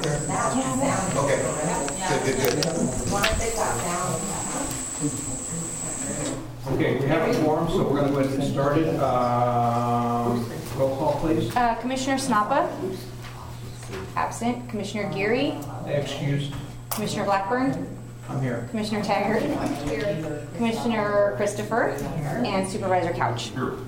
there? Okay. Good. Okay, we have a quorum, so we're going to go ahead and get started. Roll call, please. Commissioner Snappa? Absent. Commissioner Geary? Excused. Commissioner Blackburn? I'm here. Commissioner Taggart? Commissioner Christopher? And Supervisor Couch.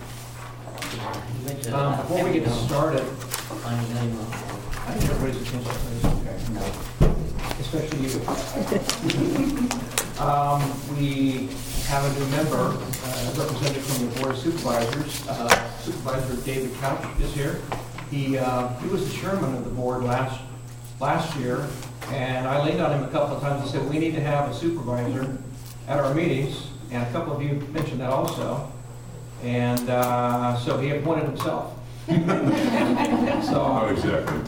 Before we get started, I think everybody's attention, please. Okay. Especially you. We have a new member, represented from the Board of Supervisors. Supervisor David Couch is here. He was the chairman of the board last year, and I leaned on him a couple of times and said, we need to have a supervisor at our meetings, and a couple of you mentioned that also. And so he appointed himself. Not exactly,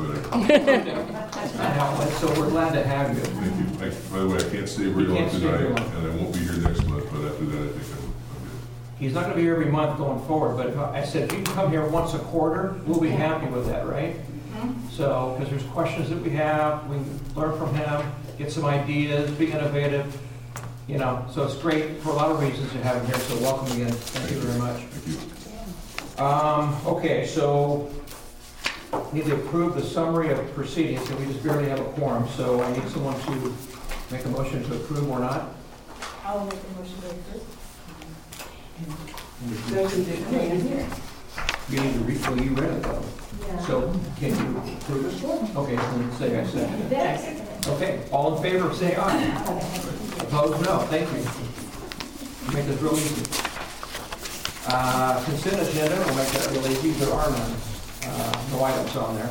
but so we're glad to have you. thank you. By the way, I can't stay very long tonight, and I won't be here next month, but after that, I think I'm good. He's not going to be here every month going forward, but if I said, if you can come here once a quarter, we'll be happy with that, right? So, because there's questions that we have, we can learn from him, get some ideas, be innovative, you know, so it's great for a lot of reasons to have him here, so welcome again. Thank you very much. Thank you. Okay, so need to approve the summary of proceedings, and we just barely have a quorum, so I need someone to make a motion to approve or not. I'll make a motion to approve. You need to read, well, you read it though. Yeah. So can you approve it? Okay, then say I second. Okay, all in favor of saying aye. Opposed, no. Thank you. Make this real easy. Consent agenda, we'll make that real easy. There are none. No items on there.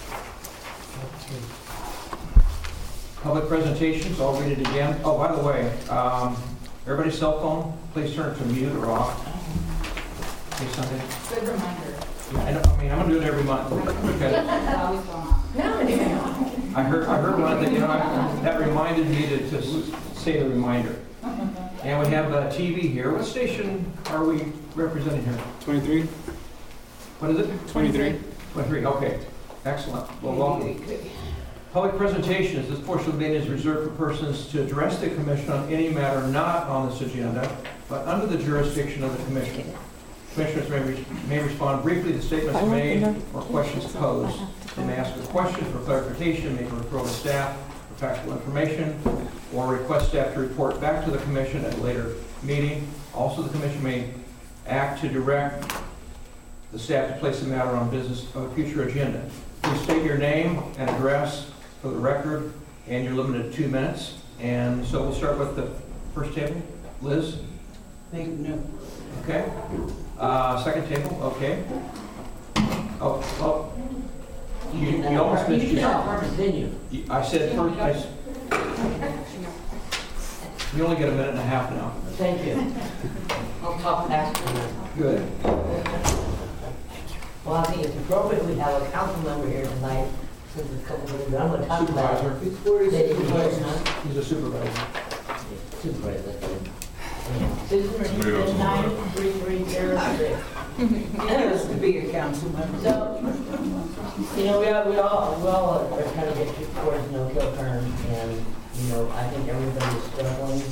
Public presentations, I'll read it again. Oh, by the way, everybody's cell phone, please turn it to mute or off. Say something. Good reminder. I'm going to do it every month. Okay. I heard one that, that reminded me to say the reminder. And we have TV here. What station are we representing here? 23. What is it? 23. 23, okay. Excellent. Well, welcome. Public presentations. This portion of the meeting is reserved for persons to address the commission on any matter not on this agenda, but under the jurisdiction of the commission. Commissioners may respond briefly to statements made or questions posed. They may ask a question for clarification, may refer to staff for factual information, or request staff to report back to the commission at a later meeting. Also, the commission may act to direct the staff to place the matter on business of a future agenda. Please state your name and address for the record, and you're limited to 2 minutes. And so we'll start with the first table. Liz? No. Okay. Second table, okay. Oh, you almost missed your... I said first, you only get a minute and a half now. Thank you. I'll talk faster. Good. Well, I think it's appropriate we have a council member here tonight, since a couple of I'm going to talk about. Supervisor. He's a supervisor. Supervisor. Susan, 93306. Yes, to be a council member. So, we all are trying to get towards no-kill term, and, I think everybody's struggling.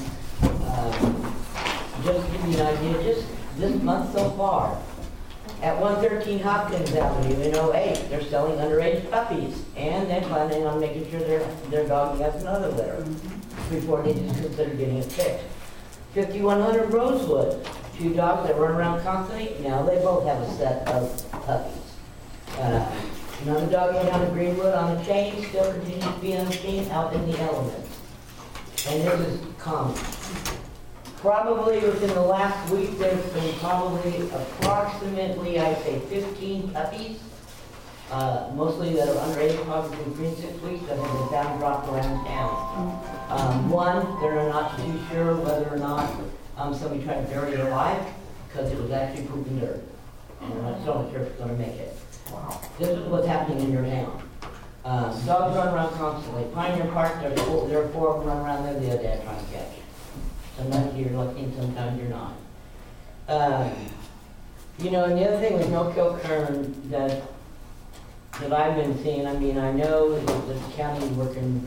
Just to give you an idea, just this month so far, at 113 Hopkins Avenue in 08, they're selling underage puppies, and they're planning on making sure their dog has another litter before they just consider getting it fixed. 5100 Rosewood, 2 dogs that run around constantly, now they both have a set of puppies. Another dog down in Greenwood on a chain still continues to be unseen out in the elements. And this is common. Probably within the last week, there's been probably approximately, I'd say, 15 puppies, mostly that are underage, probably between 6 weeks, that have been found dropped around town. One, they're not too sure whether or not somebody tried to bury it alive, because it was actually proven dirt. And they're not so sure if it's going to make it. Wow. This is what's happening in your town. Dogs run around constantly. Pioneer Park, there are 4 of them run around there the other day trying to catch. Sometimes you're lucky and sometimes you're not. And the other thing with no-kill Kern that that I've been seeing, I mean, I know that the county is working,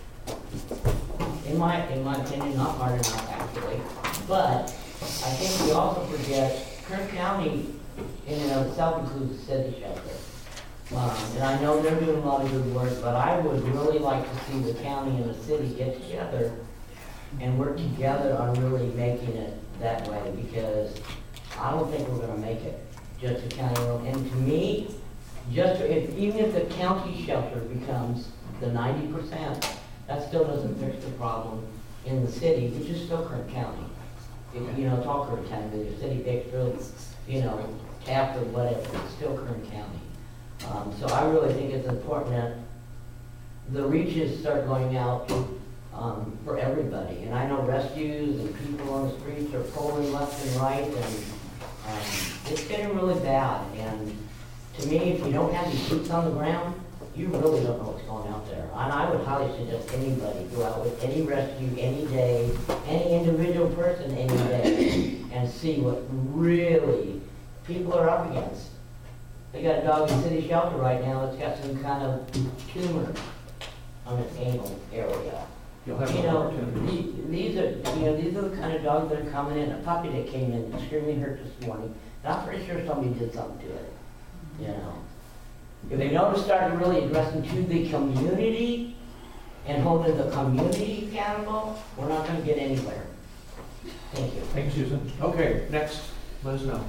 in my opinion, not hard enough actually. But I think we also forget, Kern County in and of itself includes the city shelter. And I know they're doing a lot of good work, but I would really like to see the county and the city get together and work together on really making it that way, because I don't think we're gonna make it, just the county alone. And to me, even if the county shelter becomes the 90%, that still doesn't fix the problem in the city, which is still Kern County. You know, it's all Kern County, whether you're city, Bakersfield, you know, Taft or whatever, it's still Kern County. So I really think it's important that the reaches start going out for everybody. And I know rescues and people on the streets are pulling left and right, and it's getting really bad. And to me, if you don't have your boots on the ground, you really don't know what's going out there. And I would highly suggest anybody go out with any rescue, any day, any individual person, any day, and see what really people are up against. They got a dog in city shelter right now that's got some kind of tumor on its anal area. You'll have You an know, opportunity. these are the kind of dogs that are coming in. A puppy that came in extremely hurt this morning, and I'm pretty sure somebody did something to it, you know. If they don't start really addressing to the community and holding the community accountable, we're not gonna get anywhere. Thank you. Thank you, Susan. Okay, next, let us know.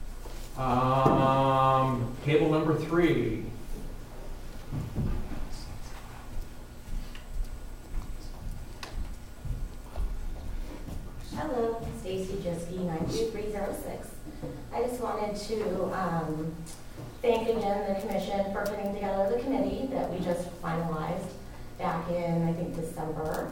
Table number 3. Hello, Stacy Jiski, 92306. I just wanted to thank again the commission for putting together the committee that we just finalized back in, I think, December.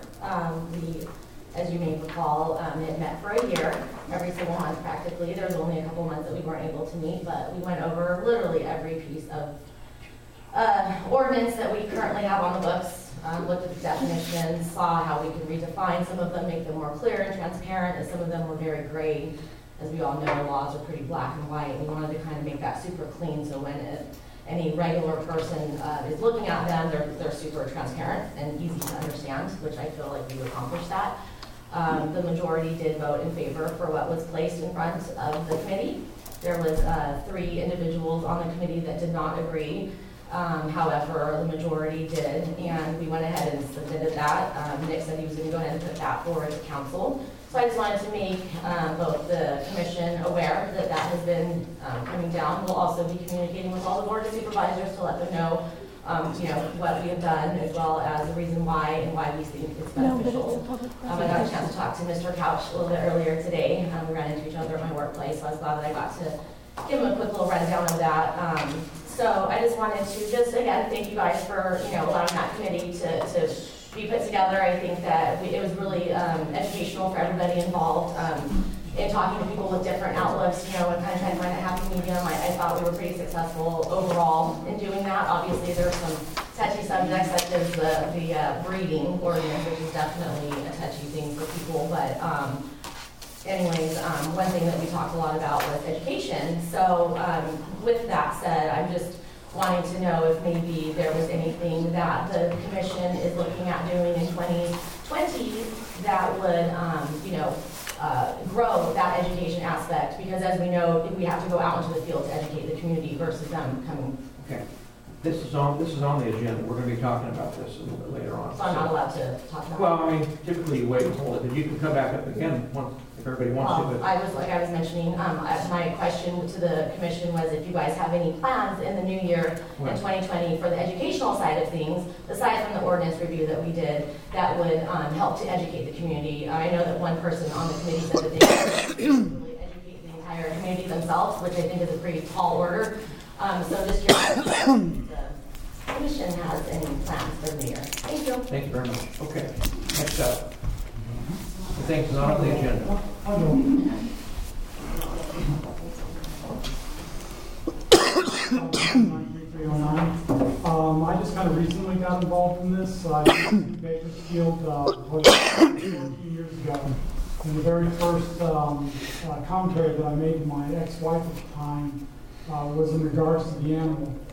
As you may recall, it met for a year, every single month practically. There was only a couple months that we weren't able to meet, but we went over literally every piece of ordinance that we currently have on the books, looked at the definitions, saw how we could redefine some of them, make them more clear and transparent, and some of them were very gray. As we all know, laws are pretty black and white. We wanted to kind of make that super clean, so when any regular person is looking at them, they're super transparent and easy to understand, which I feel like we accomplished that. The majority did vote in favor for what was placed in front of the committee. There was 3 individuals on the committee that did not agree. However, the majority did, and we went ahead and submitted that. Nick said he was going to go ahead and put that forward to council. So I just wanted to make both the commission aware that that has been coming down. We'll also be communicating with all the board of supervisors to let them know what we have done, as well as the reason why and why we think it's beneficial. I got a chance to talk to Mr. Couch a little bit earlier today. We ran into each other at my workplace, so I was glad that I got to give him a quick little rundown of that. So I just wanted to again, thank you guys for, allowing that committee to be put together. I think that it was really educational for everybody involved. In talking to people with different outlooks, and kind of trying to find a happy medium. I thought we were pretty successful overall in doing that. Obviously, there's some touchy subjects such as the breeding ordinance, which is definitely a touchy thing for people. But anyways, one thing that we talked a lot about was education. So with that said, I'm just wanting to know if maybe there was anything that the commission is looking at doing in 2020 that would, grow that education aspect, because as we know, we have to go out into the field to educate the community versus them coming. Okay. This is on the agenda. We're going to be talking about this a little bit later on. So I'm not allowed to talk about it. Well, I mean, typically you wait and hold it, but you can come back up again if everybody wants to. But I was mentioning, my question to the commission was if you guys have any plans in the new year in 2020 for the educational side of things, aside from the ordinance review that we did, that would help to educate the community. I know that one person on the committee said that they could really educate the entire community themselves, which I think is a pretty tall order. So just curious if the commission has any plans for the new year. Thank you. thank you very much. Okay, next up. The thing's not on the agenda. I just kind of recently got involved in this. I used to be Bakersfield 14 years ago. And the very first commentary that I made to my ex-wife at the time was in regards to the animal.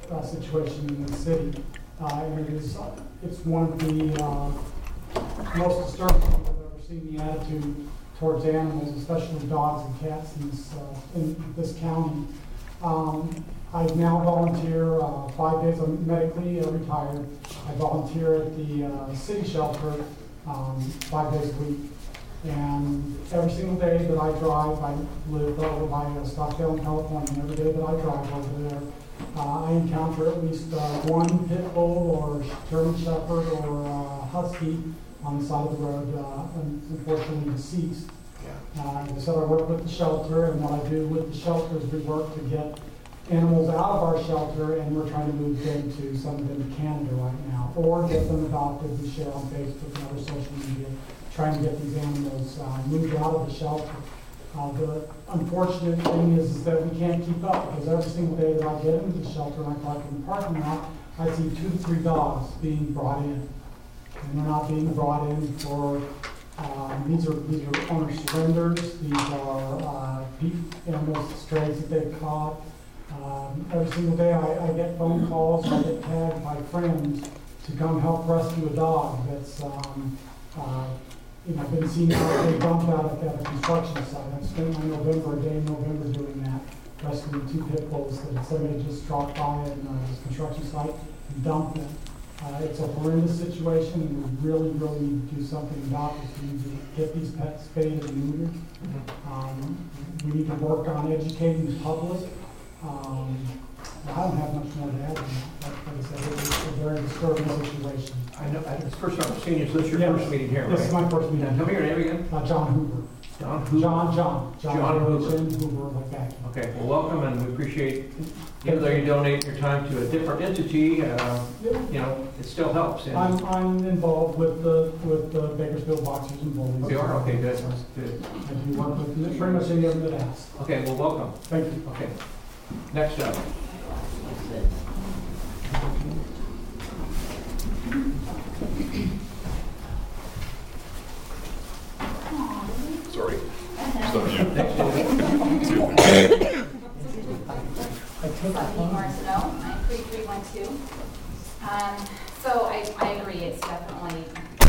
situation in the city. And it's one of the most disturbing things I've ever seen, the attitude towards animals, especially dogs and cats in this county. I now volunteer 5 days. I'm medically retired. I volunteer at the city shelter 5 days a week. And every single day that I drive, I live over by Stockdale, California, and every day that I drive over there, I encounter at least one pit bull or German Shepherd or Husky on the side of the road, unfortunately deceased. As I said, I work with the shelter, and what I do with the shelter is we work to get animals out of our shelter, and we're trying to move them to some of them in Canada right now, or get them adopted. We share on Facebook and other social media, trying to get these animals moved out of the shelter. The unfortunate thing is that we can't keep up, because every single day that I get into the shelter and I park in the parking lot, I see 2 to 3 dogs being brought in. And they're not being brought in for, these are owner surrenders, these are animals, strays that they've caught. Every single day I get phone calls, I get tagged by friends to come help rescue a dog that's I've been seeing how they dumped out at a construction site. I've spent a day in November doing that, rescuing 2 pit bulls that somebody just dropped by at this construction site and dumped them. It's a horrendous situation, and we really, really need to do something about this. We need to get these pets spayed and neutered. We need to work on educating the public. I don't have much more to add than that. Like I said, it's a very disturbing situation. I know, it's the first time I've seen you, so this is your first meeting here, right? This is my first meeting. Now, tell me your name again? John Hoover. John Hoover? John Hoover. Hoover, like that. Okay, well, welcome, and we appreciate, even though you donate your time to a different entity, it still helps. And I'm involved with the Bakersfield Boxers and Bullies. we are? Okay, good. Good. I do work with pretty much any of them that asks. Okay, well, welcome. Thank you. Okay. Next up. Sorry. Stephanie Martineau, 93312. So I agree, it's definitely,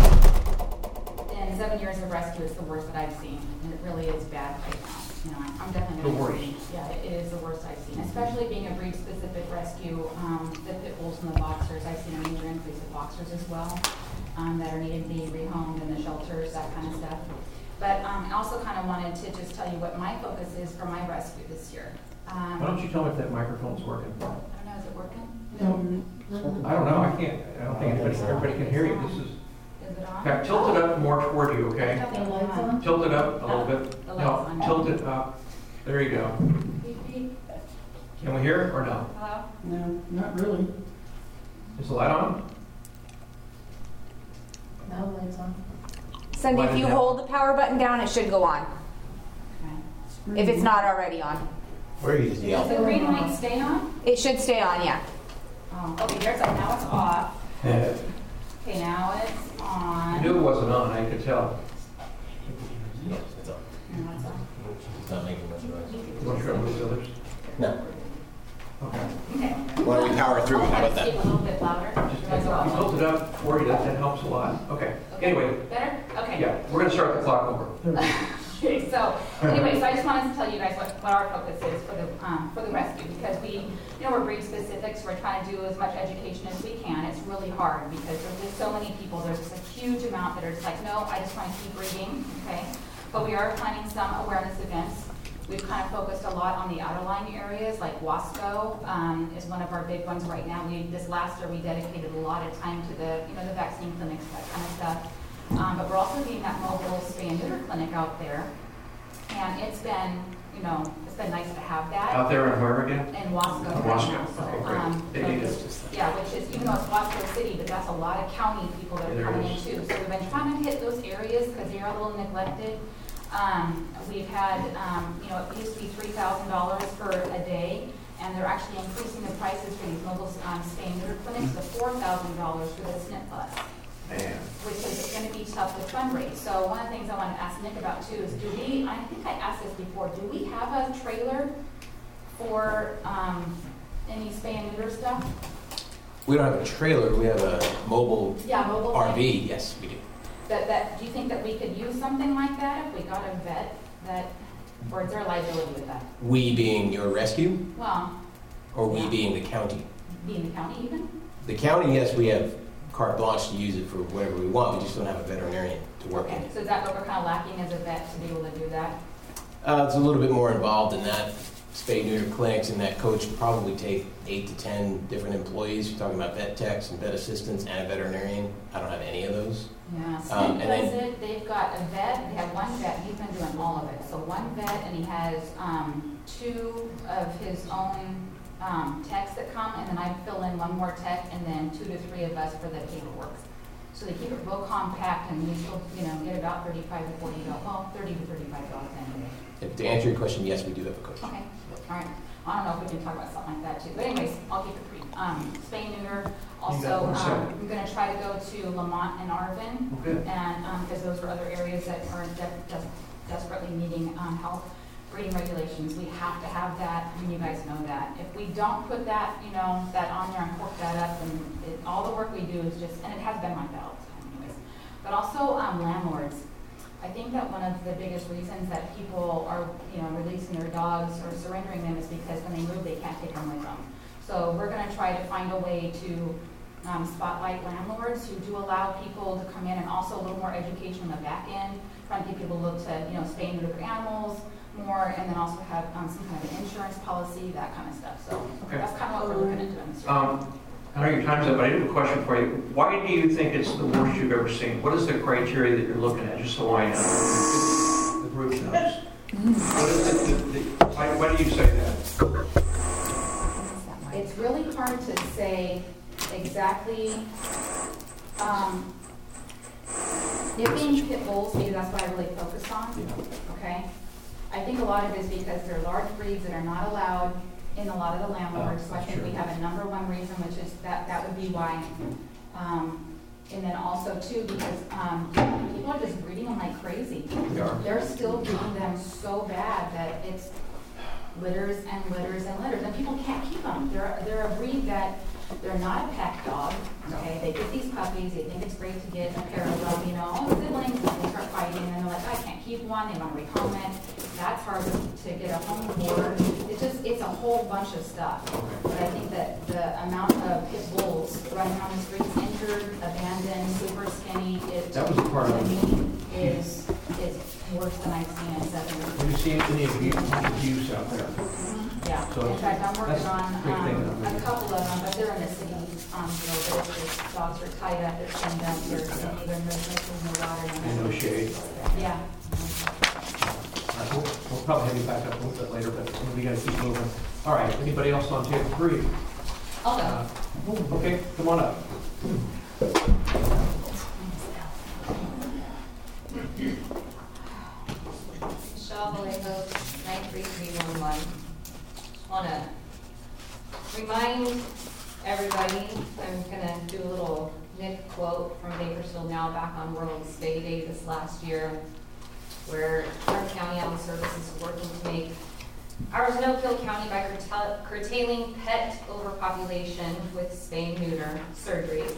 in 7 years of rescue, it's the worst that I've seen. And it really is bad right now. I'm definitely going to agree. Yeah, it is the worst I've seen, especially being a breed-specific rescue. The pit bulls and the boxers, I've seen a major increase of boxers as well that are needing to be rehomed in the shelters, that kind of stuff. But I also kind of wanted to just tell you what my focus is for my rescue this year. Why don't you tell me if that microphone's working? I don't know, is it working? I don't know, I can't. I don't think everybody can hear you. This is. Is it on? Okay, tilt it up more toward you, okay? The lights on? Tilt it up a little bit. The No, lights on. tilt it up. There you go. Beep, beep. Can we hear it or no? Hello? No, not really. Is the light on? No, lights on. Cindy, Light if it you down. hold the power button down, it should go on, Okay. if it's not already on. Where is the Does the green light stay on? It should stay on, yeah. Oh, okay, there's like, now it's off. Yeah. Okay, now it's I on. knew it wasn't on, I could tell. Yes, it's on. Now it's on. It's not making much noise. You want to try with the others? No. Okay. Okay. Why don't we power through it? How about Speak that? a little bit louder. Just you tilt it up for you, that helps a lot. Okay, Okay. anyway, Better? Okay. yeah, we're gonna start the clock over. Okay, so anyway, so I just wanted to tell you guys what our focus is for the rescue, because we're breed specific, so we're trying to do as much education as we can. It's really hard because there's just so many people. There's just a huge amount that are just like, no, I just want to keep breeding, okay? But we are planning some awareness events. We've kind of focused a lot on the outerlying areas, like Wasco is one of our big ones right now. This last year we dedicated a lot of time to the vaccine clinics, that kind of stuff. But we're also doing that mobile spay and neuter clinic out there, and it's been nice to have that. Out there and where again? In Wasco. Wasco, So, okay, great. They need us. yeah, which is, even though it's Wasco City, but that's a lot of county people that are There coming in is. too. So we've been trying to hit those areas because they are a little neglected. We've had, it used to be $3,000 for a day, and they're actually increasing the prices for these mobile spay and neuter clinics to $4,000 for the SNP bus. Man. Which is going to be tough to fundraise. So one of the things I want to ask Nick about too is, I think I asked this before, do we have a trailer for Any spay and neuter stuff? We don't have a trailer, we have a mobile Yeah, mobile. RV, yes, we do. Do you think that we could use something like that if we got a vet that, or is there a liability with that? We being your rescue, Well, or we Yeah. being the county? being the county even? The county, yes, we have carte blanche to use it for whatever we want, we just don't have a veterinarian to work Okay, in. so is that what we're kind of lacking as a vet to be able to do that? It's a little bit more involved in that. Spay neuter clinics and that coach probably take 8 to 10 different employees. You're talking about vet techs and vet assistants and a veterinarian. I don't have any of those. Yeah, and Smith then- does it, they've got a vet, they have one vet, he's been doing all of it. So one vet, and he has 2 of his own techs that come, and then I fill in one more tech, and then 2 to 3 of us for the paperwork. So they keep it real compact, and we still, get about 35 to 40 dogs, well, 30 to 35 dogs anyway. To answer your question, yes, we do have a coach. Okay, all right. I don't know if we can talk about something like that too, but anyways, I'll keep it brief. Spay neuter, also, one second. I'm gonna try to go to Lamont and Arvin, Okay. and, because those are other areas that are desperately needing, help. Breeding regulations, we have to have that, and you guys know that. If we don't put that, that on there and cork that up, and all the work we do is just, and it has been like that all the time anyways. But also, landlords. I think that one of the biggest reasons that people are, releasing their dogs or surrendering them is because when they move, they can't take them with them. So we're gonna try to find a way to spotlight landlords who do allow people to come in, and also a little more education on the back end, trying to get people to look to, spay and neuter animals more, and then also have some kind of an insurance policy, that kind of stuff. So Okay. that's kind of what we're looking into in this. I know your time's up, but I do have a question for you. Why do you think it's the worst you've ever seen? What is the criteria that you're looking at, just so I know? The group knows. What is it, why do you say that? It's really hard to say exactly, it being pit bulls, maybe that's what I really focus on, okay? I think a lot of it is because they're large breeds that are not allowed in a lot of the landlords, so I think we have a number one reason, which is that would be why. And then also too, because people are just breeding them like crazy. They are. They're still breeding them so bad that it's litters and litters and litters, and people can't keep them. They're a breed that they're not a pack dog. Okay, they get these puppies, they think it's great to get a pair of them, siblings, and they start fighting, and they're like, I can't keep one. They want to rehome it. That's hard to get a home for. It's a whole bunch of stuff. But I think that the amount of pit bulls running on the streets, injured, abandoned, super skinny, That was a part of it. is worse than I've seen in 7 years. Have you seen any abuse out there? Yeah, So in fact, I'm working that's on a big thing. a couple of them, but they're in the city, the dogs are tied up, they're chained up, there's neither no water, And no shade. Yeah. We'll probably have you back up a little bit later, but we gotta keep moving. All right, anybody else on table 3? I'll go. Okay, come on up. Michelle Vallejo, 93311. Just want to remind everybody, I'm going to do a little Nick quote from Bakersfield Now back on World Spay Day this last year, where Tarrant County Animal Services is working to make ours in Oakville County by curtailing pet overpopulation with spay and neuter surgeries.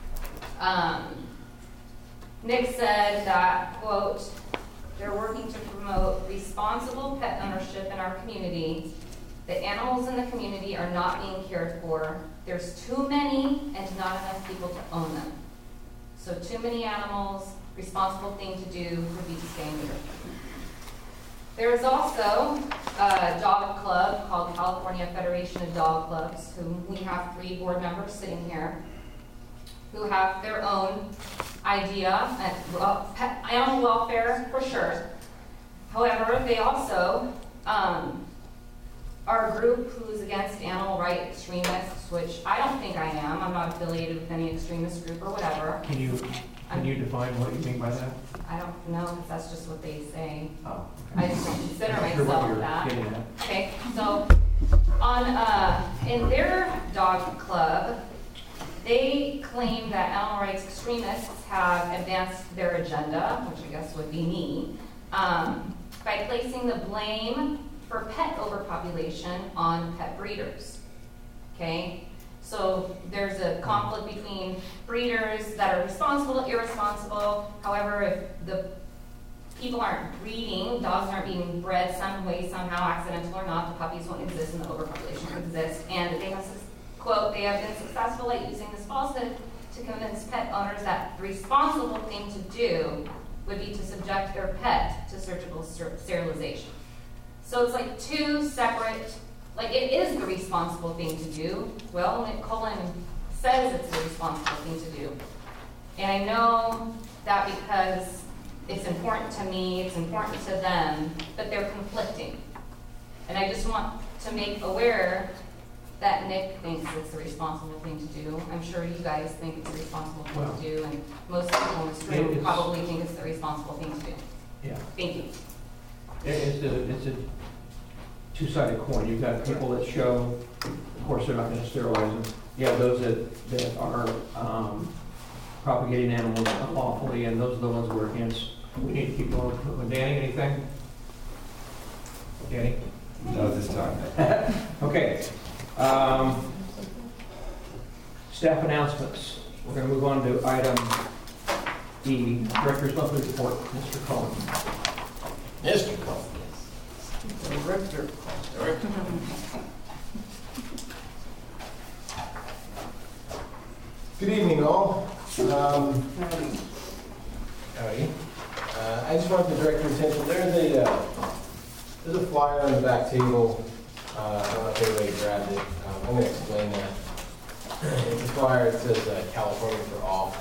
Nick said that, quote, they're working to promote responsible pet ownership in our community. The animals in the community are not being cared for. There's too many and not enough people to own them. So too many animals, responsible thing to do would be to stay neuter. There is also a dog club called California Federation of Dog Clubs, whom we have 3 board members sitting here, who have their own idea at pet animal welfare for sure. However, they also are a group who's against animal rights extremists, which I don't think I am. I'm not affiliated with any extremist group or whatever. Can you define what you mean by that? I don't know, because that's just what they say. Oh, I just don't consider Not sure what myself you're that. getting at. Okay, so in their dog club, they claim that animal rights extremists have advanced their agenda, which I guess would be me, by placing the blame for pet overpopulation on pet breeders. okay? So there's a conflict between breeders that are responsible, irresponsible. However, if the people aren't breeding, dogs aren't being bred some way, somehow, accidental or not, the puppies won't exist and the overpopulation will exist. And they have, quote, they have been successful at using this falsehood to convince pet owners that the responsible thing to do would be to subject their pet to surgical sterilization. So it's like two separate, like it is the responsible thing to do. Well, Nick Cullen says it's the responsible thing to do. And I know that because it's important to me, it's important to them, but they're conflicting. And I just want to make aware that Nick thinks it's the responsible thing to do. I'm sure you guys think it's the responsible thing to do, and most people in this room probably think it's the responsible thing to do. Yeah. Thank you. It's a two-sided coin. You've got people that show, of course, they're not going to sterilize them. You have those that are propagating animals unlawfully, and those are the ones we're against. We need to keep going. Danny, anything? Danny? No, this time. Okay. Staff announcements. We're going to move on to item E, Director's Monthly Report. Mr. Cullen. Mr. Cullen. Director. Good evening, all. Howdy. I just wanted to direct your attention. There's a flyer on the back table. I don't know if everybody grabbed it. I'm going to explain that. It's a flyer. It says California for All.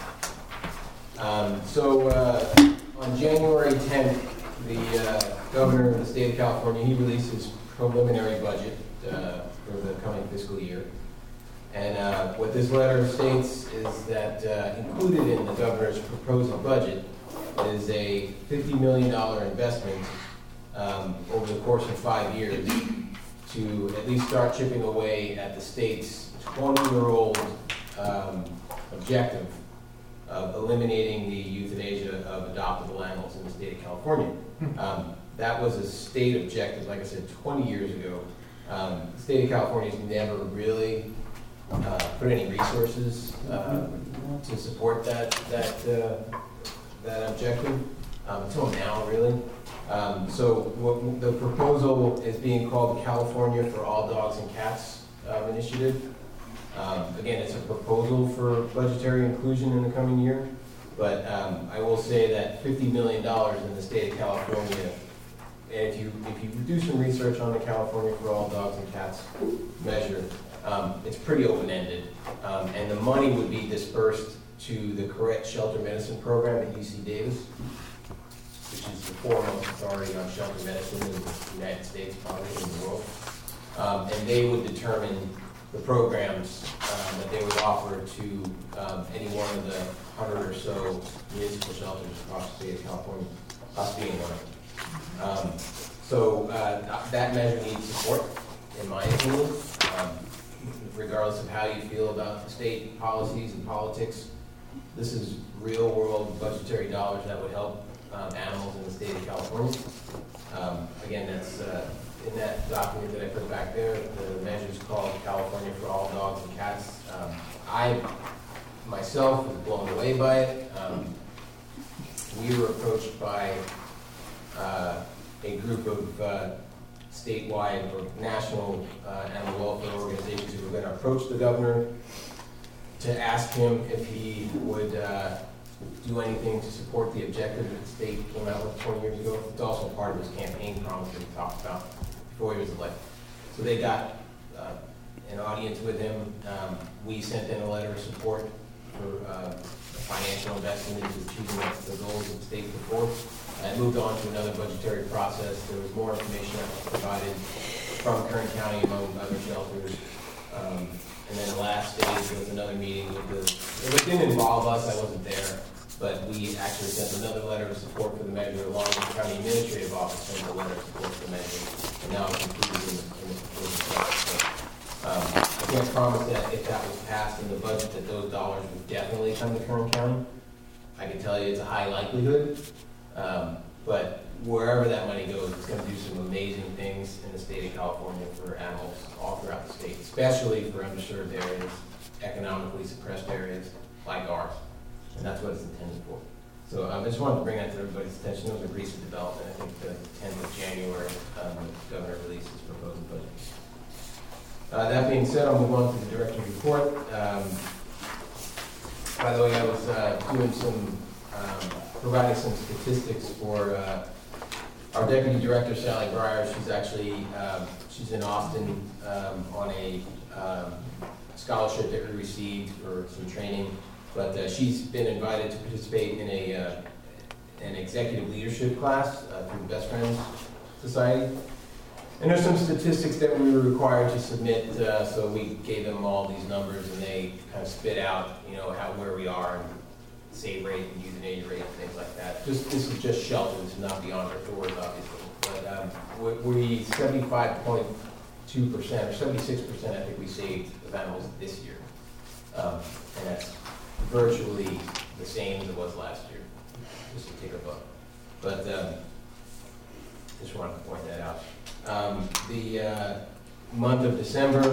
On January 10th, the governor of the state of California, he released his preliminary budget for the coming fiscal year. And what this letter states is that included in the governor's proposed budget is a $50 million investment over the course of 5 years to at least start chipping away at the state's 20-year-old objective of eliminating the euthanasia of adoptable animals in the state of California. That was a state objective, like I said, 20 years ago. The state of California has never really put any resources to support that objective until now, really. The proposal is being called the California for All Dogs and Cats initiative. Again, it's a proposal for budgetary inclusion in the coming year, but I will say that $50 million in the state of California, and if you do some research on the California for All Dogs and Cats measure, it's pretty open-ended, and the money would be dispersed to the Correct Shelter Medicine Program at UC Davis, which is the foremost authority on shelter medicine in the United States, probably in the world. And they would determine the programs that they would offer to any one of the 100 or so municipal shelters across the state of California, us being one of them. That measure needs support, in my opinion. Regardless of how you feel about the state policies and politics, this is real-world budgetary dollars that would help animals in the state of California. Again, that's in that document that I put back there. The measure is called California for All Dogs and Cats. I myself was blown away by it. We were approached by a group of statewide or national animal welfare organizations who were going to approach the governor to ask him if he would do anything to support the objective that the state came out with 20 years ago. It's also part of his campaign promise that he talked about before he was elected. So they got an audience with him. We sent in a letter of support for financial investment into achieving the goals of the state before. And moved on to another budgetary process. There was more information that was provided from Kern County among other shelters. And then the last stage was another meeting it didn't involve us, I wasn't there, but we actually sent another letter of support for the measure along with the county administrative office sent a letter of support for the measure. And now it's included in the proposal. I can't promise that if that was passed in the budget that those dollars would definitely come to Kern County. I can tell you it's a high likelihood. But wherever that money goes, it's gonna do some amazing things in the state of California for animals all throughout the state, especially for underserved areas, economically suppressed areas like ours. And that's what it's intended for. So I just wanted to bring that to everybody's attention. It was a recent development. I think the 10th of January, the governor released his proposed budget. That being said, I'll move on to the director's report. By the way, I was doing some, providing some statistics for our deputy director, Sally Breyer. She's actually, she's in Austin on a scholarship that we received for some training, but she's been invited to participate in an executive leadership class through the Best Friends Society. And there's some statistics that we were required to submit, so we gave them all these numbers, and they kind of spit out, you know, where we are, and save rate and euthanasia rate and things like that. This is just shelters, not beyond our doors, obviously. But we 75.2% or 76%, I think we saved of animals this year, and that's virtually the same as it was last year, just to take a buck. But just wanted to point that out. The month of December,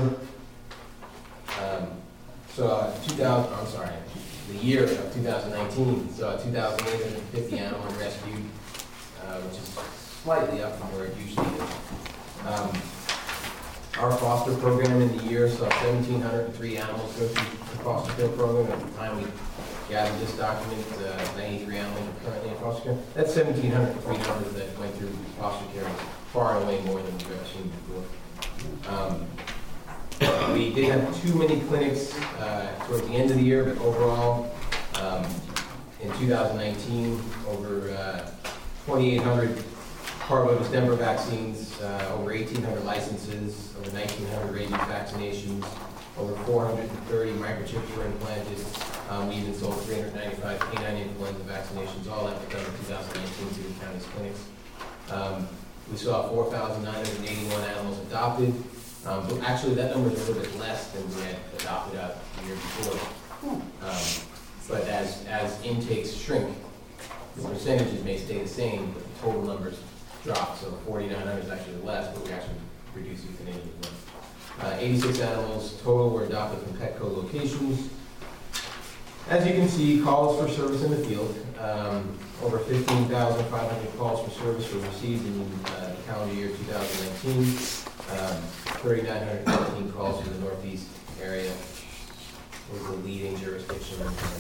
the year of 2019 saw 2,850 animals rescued, which is slightly up from where it usually is. Our foster program in the year saw 1,703 animals go through the foster care program. At the time we gathered this document, 93 animals are currently in foster care. That's 1,703 numbers that went through foster care, far and away more than we've ever seen before. We did have too many clinics towards the end of the year, but overall, in 2019, over 2,800 parvovirus Denver vaccines, over 1,800 licenses, over 1,900 rabies vaccinations, over 430 microchips were implanted. We even sold 395 canine influenza vaccinations, all that was done in 2019 to the county's clinics. We saw 4,981 animals adopted. But actually, that number is a little bit less than we had adopted out the year before. But as intakes shrink, the percentages may stay the same, but the total numbers drop. So 4,900 is actually less, but we actually reduced euthanasia as well. 86 animals total were adopted from Petco locations. As you can see, calls for service in the field. Over 15,500 calls for service were received in the calendar year 2019. 3,915 calls from the Northeast area was the leading jurisdiction.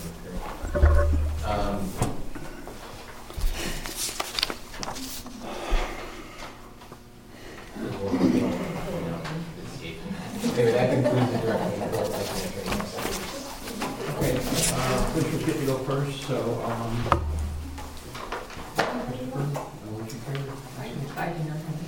Anyway, that concludes the director's report. Okay, Commissioner, get to go first, so, Christopher, would you care? I do not have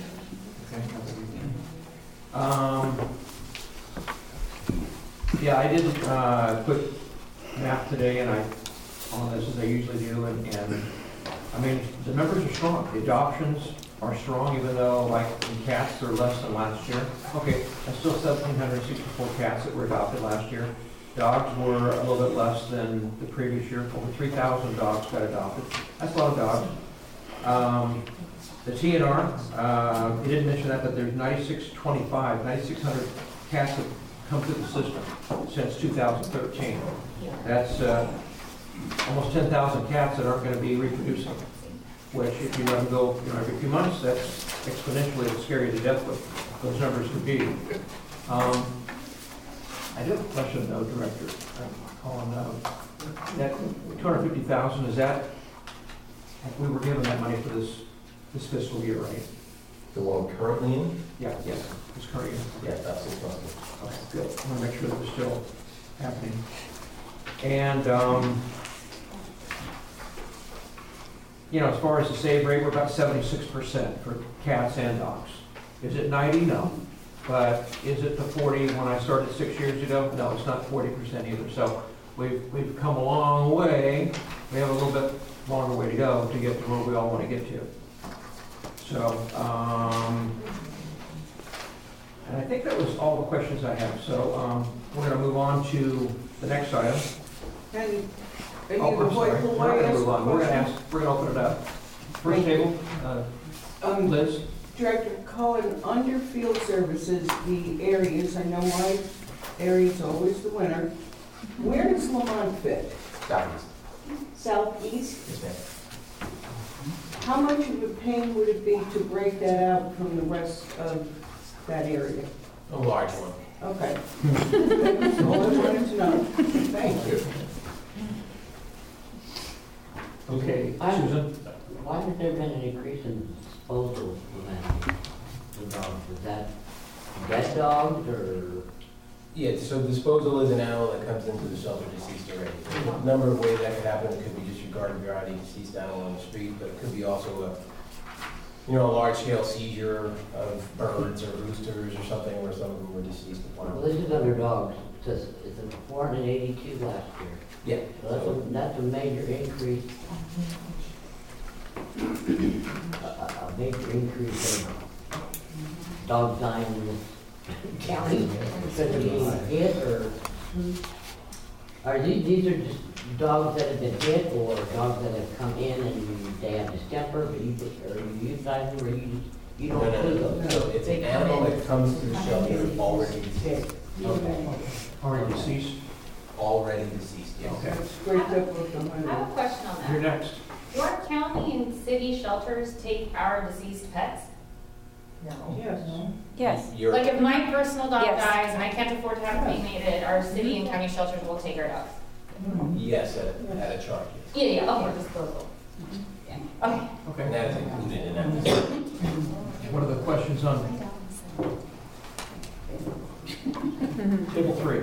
yeah, I did a quick map today, and on this as I usually do, and I mean, the numbers are strong. The adoptions are strong, even though, like, in cats, they're less than last year. Okay, that's still 1,764 cats that were adopted last year. Dogs were a little bit less than the previous year. Over 3,000 dogs got adopted. That's a lot of dogs. The TNR, he didn't mention that, but there's 9,600 cats have come through the system since 2013. That's almost 10,000 cats that aren't going to be reproducing, which if you let them go, you know, every few months, that's exponentially as scary to death what those numbers could be. I do have a question though, Director. Colin, that 250,000, is that, we were given that money for this fiscal year, right? The one currently in? Yeah, yes, this current year. Yeah, that's the one. Okay, good. I want to make sure that it's still happening. And, you know, as far as the save rate, we're about 76% for cats and dogs. Is it 90? No. But is it the 40 when I started 6 years ago? No, it's not 40% either. So we've come a long way. We have a little bit longer way to go to get to where we all want to get to. So, and I think that was all the questions I have. So we're going to move on to the next item. And Oh, I'm sorry. We're not going to move on. We're going to open it up. First table, Liz? Director Cohen, under field services, the areas, I know my area's always the winner. Where does Lamont fit? Southeast. Southeast? Yes, ma'am. How much of a pain would it be to break that out from the rest of that area? A large one. Okay. That's all I wanted to know. Thank you. Okay, I'm- Susan? Why has there been an increase in disposal of dogs? Is that dead dogs or? Yeah, so disposal is an animal that comes into the shelter deceased already. There's a number of ways that could happen. It could be just your garden variety deceased animal on the street, but it could be also a large-scale seizure of birds or roosters or something where some of them were deceased. Well, this is under dogs. It says it's 482 last year. Yeah. So that's a major increase. A major increase in dogs dying in this county. Because of being hit or, are these are just dogs that have been hit or dogs that have come in and they have distemper, but you euthanize them or you don't include those? So it's an animal that comes to the shelter already deceased. Already deceased? Already deceased, yes. Okay. Scraped up with the I money. have a question on You're that. next. Do our county and city shelters take our deceased pets? Yes. Yes. You're- Like if my personal dog Yes. dies and I can't afford to have it cremated, our city and county shelters will take our dogs? Yes, at a charge, yes. Yeah, okay, disposal. Yeah, okay. Okay. And that is included in that. What are the questions on table 3?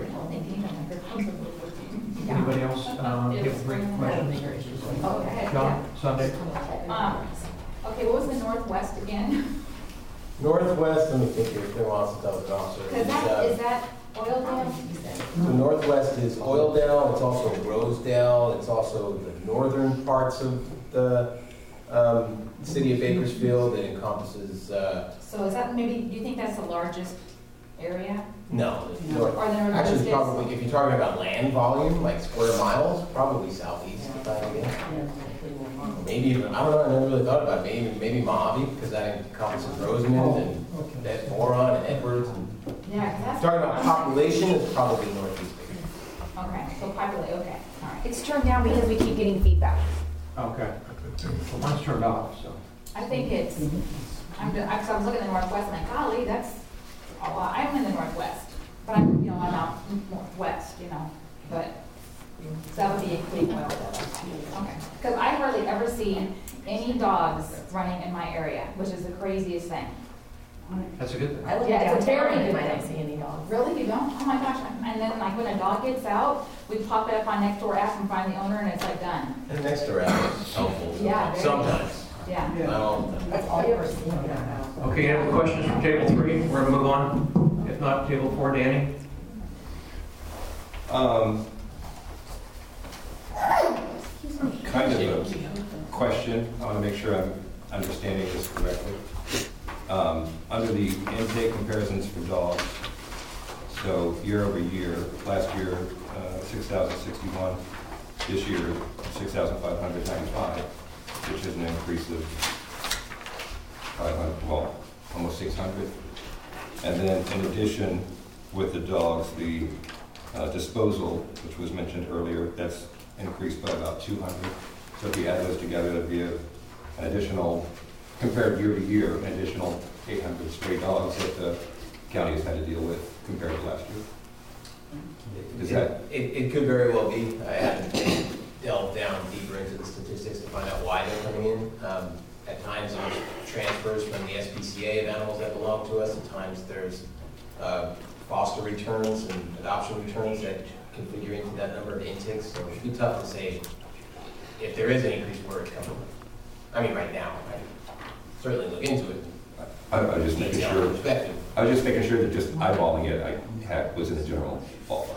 Anybody else, table 3 questions? Okay. John, Sunday? Okay, what was the Northwest again? Northwest, let me think here, if there wants to tell the officer. Is that Oildale? The Northwest is Oildale, it's also Rosedale, it's also the northern parts of the city of Bakersfield. It encompasses, So is that maybe, do you think that's the largest area? no, the north. Or there are Actually, those probably, if you're talking about land volume, like square miles, probably southeast, if I had to guess. Maybe, even I don't know, I never really thought about it, maybe Mojave, because that encompasses Rosamond and that Boron and Edwards. And Yeah, 'cause that's. talking about population, it's probably northeast. Okay, so populate, okay, all right. It's turned down because we keep getting feedback. Okay. Well, mine's turned off, so. I think it's, I was looking at the Northwest, and like, golly, that's a lot. I'm in the Northwest, but I'm out northwest, but, so that would be including Oildale. Okay, because I hardly ever see any dogs running in my area, which is the craziest thing. That's a good thing. I live Yeah, it's a downtown, very you good might thing. not see any dogs. Really, you don't? Oh my gosh, and then like when a dog gets out, we pop it up on Nextdoor app and find the owner, and it's like done. And next door is helpful. Yeah, very Sometimes. Yeah. Not all the time. That's all you ever see. Okay, any other questions from table 3? We're gonna move on. If not, table 4, Danny? Kind of a question. I want to make sure I'm understanding this correctly. Under the intake comparisons for dogs, so year over year, last year, 6,061, this year, 6,595, which is an increase of 500, well, almost 600. And then in addition, with the dogs, the disposal, which was mentioned earlier, that's increased by about 200. So if you add those together, that'd be an additional, compared year to year, an additional 800 stray dogs that the county has had to deal with compared to last year. Is that? It could very well be. I haven't delved down deeper into the statistics to find out why they're coming in. At times there's transfers from the SPCA of animals that belong to us. At times there's foster returns and adoption returns that can figure into that number of intakes. So it'd be tough to say if there is an increase where it's coming. I mean, right now, I certainly look into it. I was just making sure. Perspective. I was just making sure that just eyeballing it, was in the general ballpark.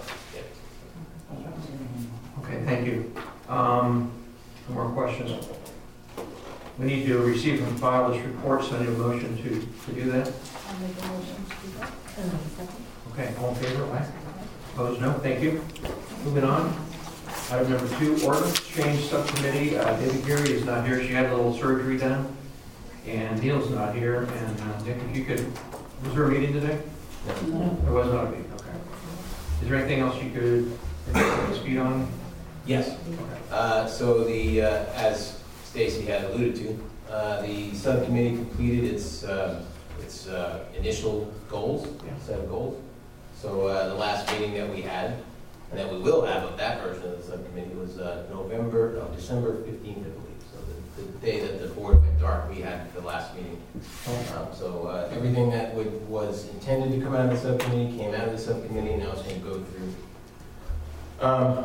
Okay, thank you. No more questions. We need to receive and file this report, so I need a motion to do that. I'll make a motion to do that. Okay, all in favor? Aye. Opposed? No? Thank you. Moving on. Item number 2, ordinance change subcommittee. David Geary is not here. She had a little surgery done. And Neil's not here. And Nick, if you could, was there a meeting today? No. There was not a meeting, okay. Is there anything else you could speed on? Yes. Okay. So as Stacy had alluded to, the subcommittee completed its initial goals, set of goals. So the last meeting that we had, and that we will have of that version of the subcommittee, was December 15th, I believe. So the day that the board went dark, we had the last meeting. So everything that was intended to come out of the subcommittee came out of the subcommittee. Now it's going to go through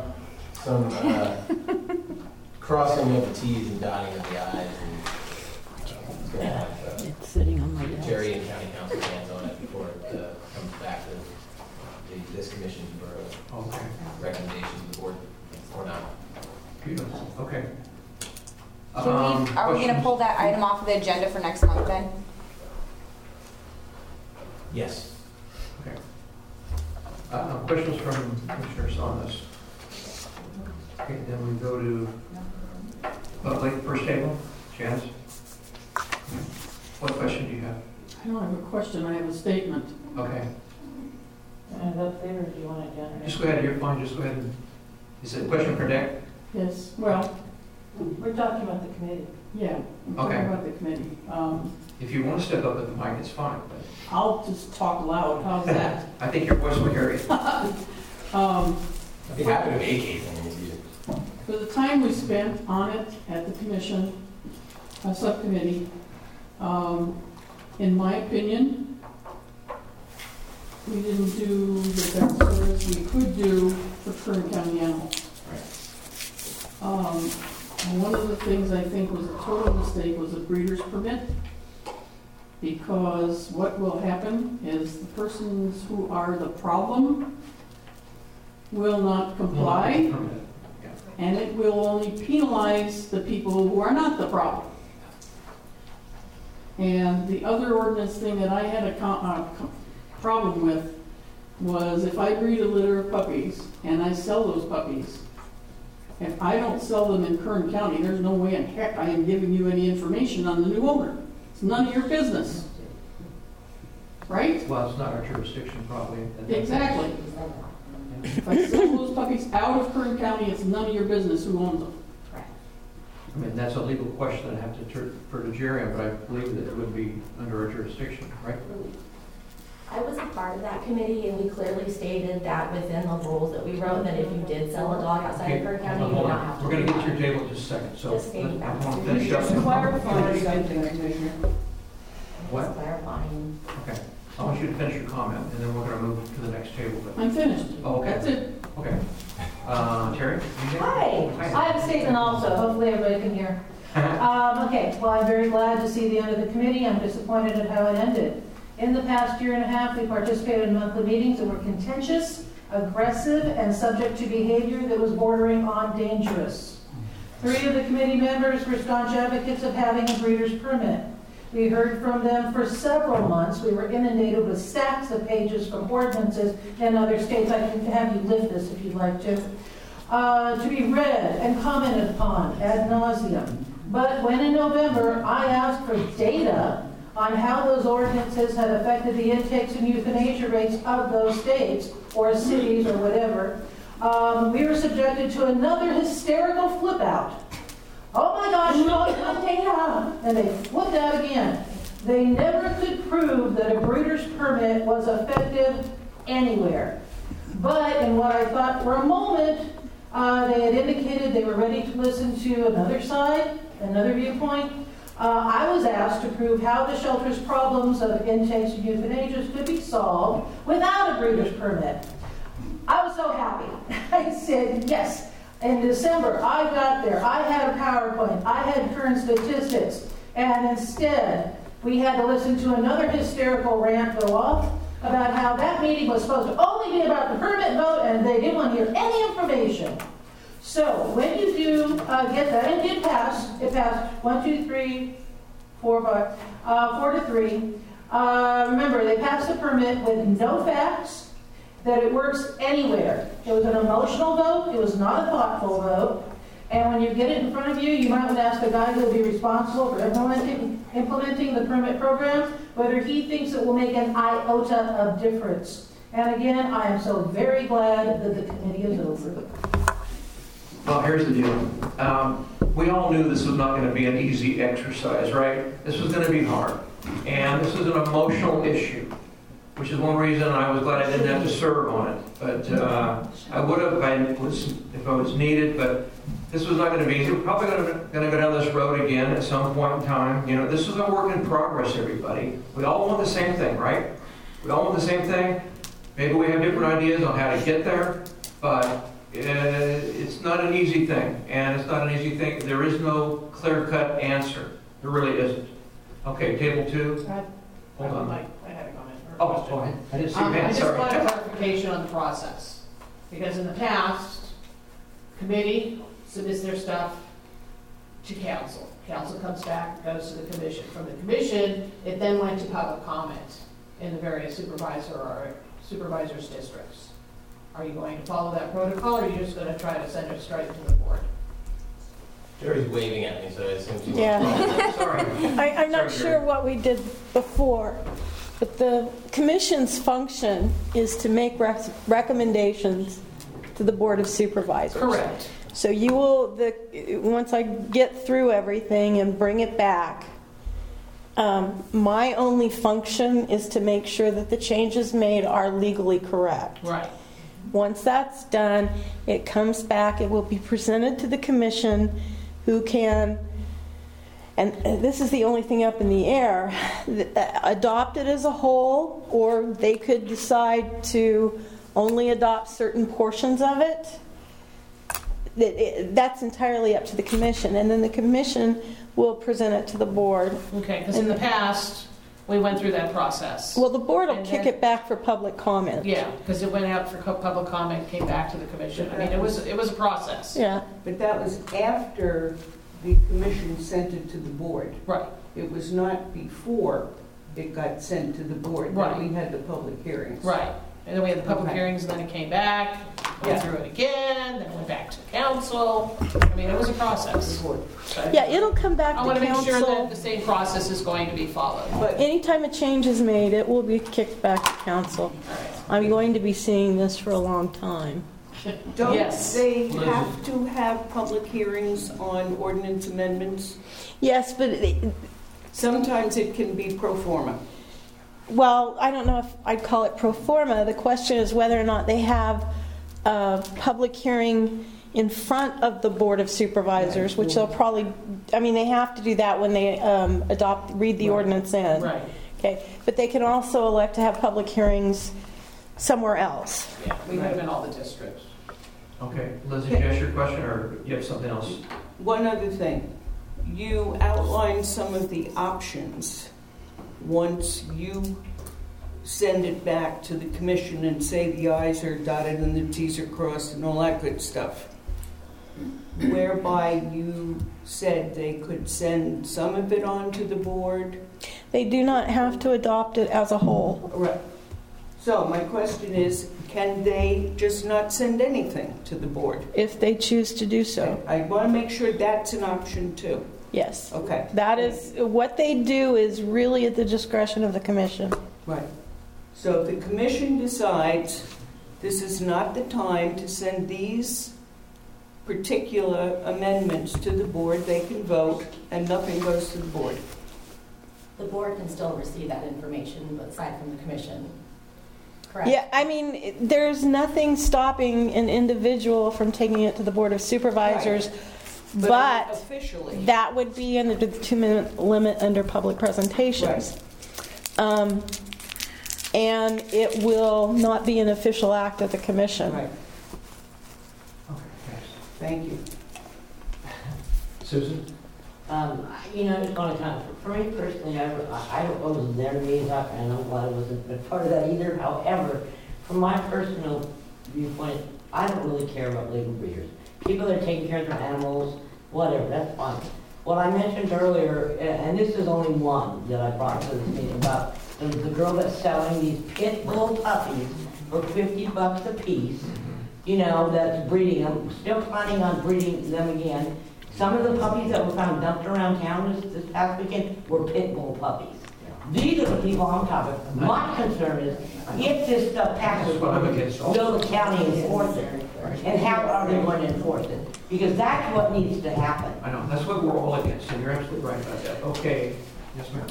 some crossing of the T's and dotting of the I's. And it's going to have It's sitting on my desk. Terry and County Council hands on it before it comes back to this commission for a recommendation to the board or not. Beautiful, okay. Are we going to questions? pull that item off of the agenda for next month then? Yes. Okay. Questions from commissioners on this? Okay, then we go to public, first table. Janice? What question do you have? I don't have a question, I have a statement. Okay. And up there, do you want to generate? Just go ahead, you're fine, just go ahead. Is it a question for Nick? Yes, well, We're talking about the committee. yeah, I'm talking Okay. about the committee. If you want to step up at the mic, it's fine, but I'll just talk loud, how's that? I think your voice will carry. Um, I'd be happy to vacate them if you. For the time we spent on it at the commission, subcommittee, in my opinion, we didn't do the best service we could do for Kern County animals. One of the things I think was a total mistake was a breeder's permit, because what will happen is the persons who are the problem will not comply, and it will only penalize the people who are not the problem. And the other ordinance thing that I had a problem with was if I breed a litter of puppies and I sell those puppies, if I don't sell them in Kern County, there's no way in heck I am giving you any information on the new owner. It's none of your business. Right? Well, it's not our jurisdiction, probably. Exactly. If I sell those puppies out of Kern County, it's none of your business who owns them. I mean, that's a legal question I have to defer to Jerry, but I believe that it would be under our jurisdiction, right? I was a part of that committee, and we clearly stated that within the rules that we wrote, that if you did sell a dog outside of Kern County, you hold would on. not have to. We're going to get to your table in just a second, so Just stating I that. want to finish up. Just clarify something, Commissioner. What? Just clarifying. Okay, I want you to finish your comment, and then we're going to move to the next table. But I'm finished. Oh, okay. That's it. okay, Terry? Hi, I have a statement also, hopefully everybody can hear. Okay, well, I'm very glad to see the end of the committee. I'm disappointed at how it ended. In the past year and a half, we participated in monthly meetings that were contentious, aggressive, and subject to behavior that was bordering on dangerous. 3 of the committee members were staunch advocates of having a breeder's permit. We heard from them for several months. We were inundated with stacks of pages from ordinances in other states. I can have you lift this if you'd like to be read and commented upon ad nauseum. But when in November I asked for data on how those ordinances had affected the intakes and euthanasia rates of those states or cities or whatever, we were subjected to another hysterical flip out. Oh my gosh, you don't have data! And they flipped out again. They never could prove that a breeder's permit was effective anywhere. But in what I thought for a moment, they had indicated they were ready to listen to another side, another viewpoint. I was asked to prove how the shelter's problems of intakes and euthanasias could be solved without a breeder's permit. I was so happy. I said, yes. In December, I got there. I had a PowerPoint. I had current statistics. And instead, we had to listen to another hysterical rant go off about how that meeting was supposed to only be about the permit vote and they didn't want to hear any information. So when you do get that, and it passed 1, 2, 3, 4, 5, 4 to 3. Remember, they passed the permit with no facts. that it works anywhere. It was an emotional vote, it was not a thoughtful vote, and when you get it in front of you, you might want to ask the guy who will be responsible for implementing the permit program, whether he thinks it will make an iota of difference. And again, I am so very glad that the committee is over. Well, here's the deal. We all knew this was not going to be an easy exercise, right? This was going to be hard. And this is an emotional issue, which is one reason I was glad I didn't have to serve on it. But I would have if I was needed, but this was not going to be easy. We're probably going to go down this road again at some point in time. You know, this is a work in progress, everybody. We all want the same thing, right? We all want the same thing. Maybe we have different ideas on how to get there, but it's not an easy thing. And it's not an easy thing. There is no clear-cut answer. There really isn't. Okay, table 2. Hold on. I had a comment. Oh, go ahead. I didn't see your I hand, just sorry. want a clarification on the process. Because in the past, committee submits their stuff to council. Council comes back, goes to the commission. From the commission, it then went to public comment in the various supervisors' districts. Are you going to follow that protocol, or are you just going to try to send it straight to the board? Jerry's waving at me, so I assume she's... Yeah. Sorry. I'm not sure what we did before, but the commission's function is to make recommendations to the Board of Supervisors. Correct. So you will, once I get through everything and bring it back, my only function is to make sure that the changes made are legally correct. Right. Once that's done, it comes back, it will be presented to the commission, who can, and this is the only thing up in the air, adopt it as a whole, or they could decide to only adopt certain portions of it. That's entirely up to the commission, and then the commission will present it to the board. Okay, because in the past, we went through that process. Well, the board will kick it back for public comment. Yeah, because it went out for public comment, came back to the commission. I mean, it was a process. Yeah. But that was after the commission sent it to the board. Right. It was not before it got sent to the board that Right. we had the public hearings. Right. And then we had the public hearings, and then it came back, went through it again, then went back to council. I mean, it was a process. Yeah, it'll come back to I want to council. make sure that the same process is going to be followed. But anytime a change is made, it will be kicked back to council. I'm going to be seeing this for a long time. don't Yes. they have to have public hearings on ordinance amendments? Yes, but Sometimes it can be pro forma. well, I don't know if I'd call it pro forma. The question is whether or not they have a public hearing in front of the Board of Supervisors, which they'll probably, I mean, they have to do that when they read the ordinance in. Right. Okay, but they can also elect to have public hearings somewhere else. Yeah, we have in all the districts. Okay, Liz, did you ask your question, or you have something else? One other thing. You outlined some of the options once you send it back to the commission and say the I's are dotted and the T's are crossed and all that good stuff. Whereby you said they could send some of it on to the board. They do not have to adopt it as a whole. Right. So my question is, can they just not send anything to the board? If they choose to do so. I want to make sure that's an option too. Yes. Okay. That is, what they do is really at the discretion of the commission. Right. So if the commission decides this is not the time to send these particular amendments to the board, they can vote and nothing goes to the board. The board can still receive that information, but aside from the commission. Correct? Yeah, I mean, there's nothing stopping an individual from taking it to the Board of Supervisors, Right. but officially, that would be under the 2-minute limit under public presentations. Right. And it will not be an official act of the commission. Right. Okay, thanks. Thank you. Susan? You know, I just want to kind of, for me personally, I wasn't there to meet up, and I'm glad I wasn't a part of that either. However, from my personal viewpoint, I don't really care about legal breeders. People that are taking care of their animals, whatever, that's fine. What I mentioned earlier, and this is only one that I brought to this meeting about, the girl that's selling these pit bull puppies for $50 a piece, you know, that's breeding them, still planning on breeding them again. Some of the puppies that were found dumped around town this past weekend were pit bull puppies. These are the people I'm talking about. My concern is, if this stuff passes, will the county enforce it? And how are they going to enforce it? Because that's what needs to happen. I know, that's what we're all against, and you're absolutely right about that. Okay, yes, ma'am.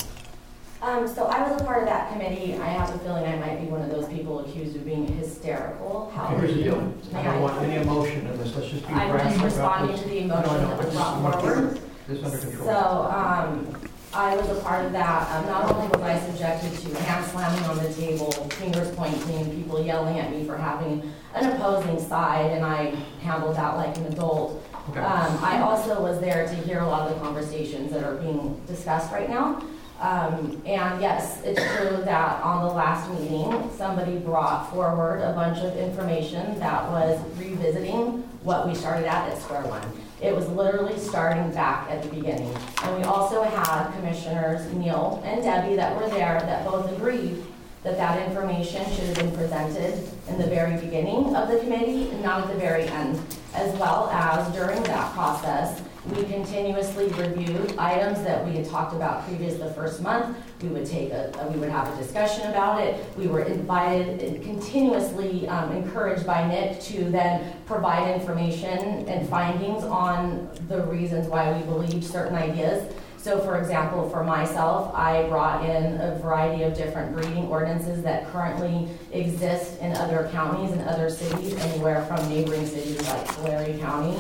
So I was a part of that committee. I have a feeling I might be one of those people accused of being hysterical. Okay, here's the deal. I don't want any emotion in this. Let's just be I'm rational just about responding this. to the emotion that was brought forward. This under control. So, I was a part of that. Not only was I subjected to hand slamming on the table, fingers pointing, people yelling at me for having an opposing side, and I handled that like an adult. Okay. I also was there to hear a lot of the conversations that are being discussed right now. And yes, it's true that on the last meeting, somebody brought forward a bunch of information that was revisiting what we started at square one. It was literally starting back at the beginning. And we also had Commissioners Neal and Debbie that were there that both agreed that that information should have been presented in the very beginning of the committee and not at the very end, as well as during that process. We continuously reviewed items that we had talked about previous the first month. We would have a discussion about it. We were invited and continuously encouraged by Nick to then provide information and findings on the reasons why we believed certain ideas. So for example, for myself, I brought in a variety of different breeding ordinances that currently exist in other counties and other cities, anywhere from neighboring cities like Tulare County,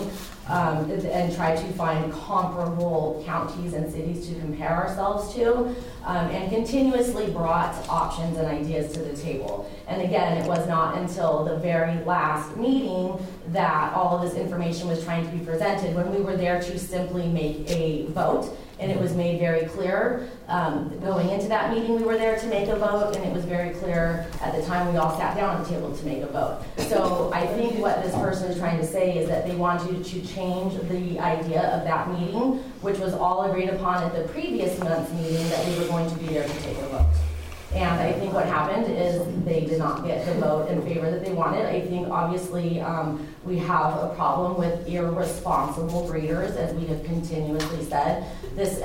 and try to find comparable counties and cities to compare ourselves to, and continuously brought options and ideas to the table. And again, it was not until the very last meeting that all of this information was trying to be presented, when we were there to simply make a vote. And it was made very clear, going into that meeting, we were there to make a vote, and it was very clear at the time we all sat down at the table to make a vote. So I think what this person is trying to say is that they wanted to change the idea of that meeting, which was all agreed upon at the previous month's meeting, that we were going to be there to take a vote. And I think what happened is they did not get the vote in favor that they wanted. I think obviously we have a problem with irresponsible breeders, as we have continuously said. This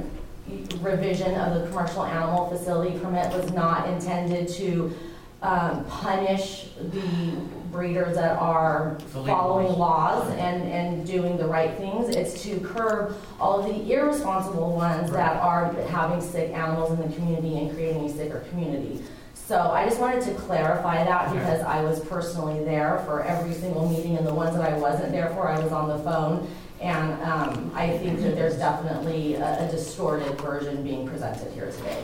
revision of the commercial animal facility permit was not intended to punish the breeders that are following laws and doing the right things. It's to curb all of the irresponsible ones that are having sick animals in the community and creating a sicker community. So I just wanted to clarify that, because I was personally there for every single meeting, and the ones that I wasn't there for, I was on the phone. And I think that there's definitely a distorted version being presented here today.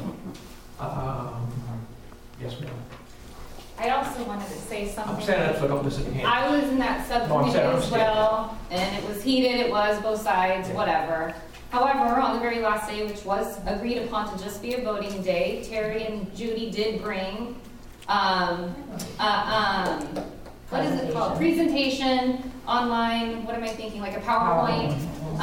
Yes, ma'am. I also wanted to say something. I'm saying that so I don't miss it again. I was in that subcommittee as well, and it was heated, it was both sides, whatever. However, on the very last day, which was agreed upon to just be a voting day, Terry and Judy did bring, what is it called? Presentation online, what am I thinking, like a PowerPoint,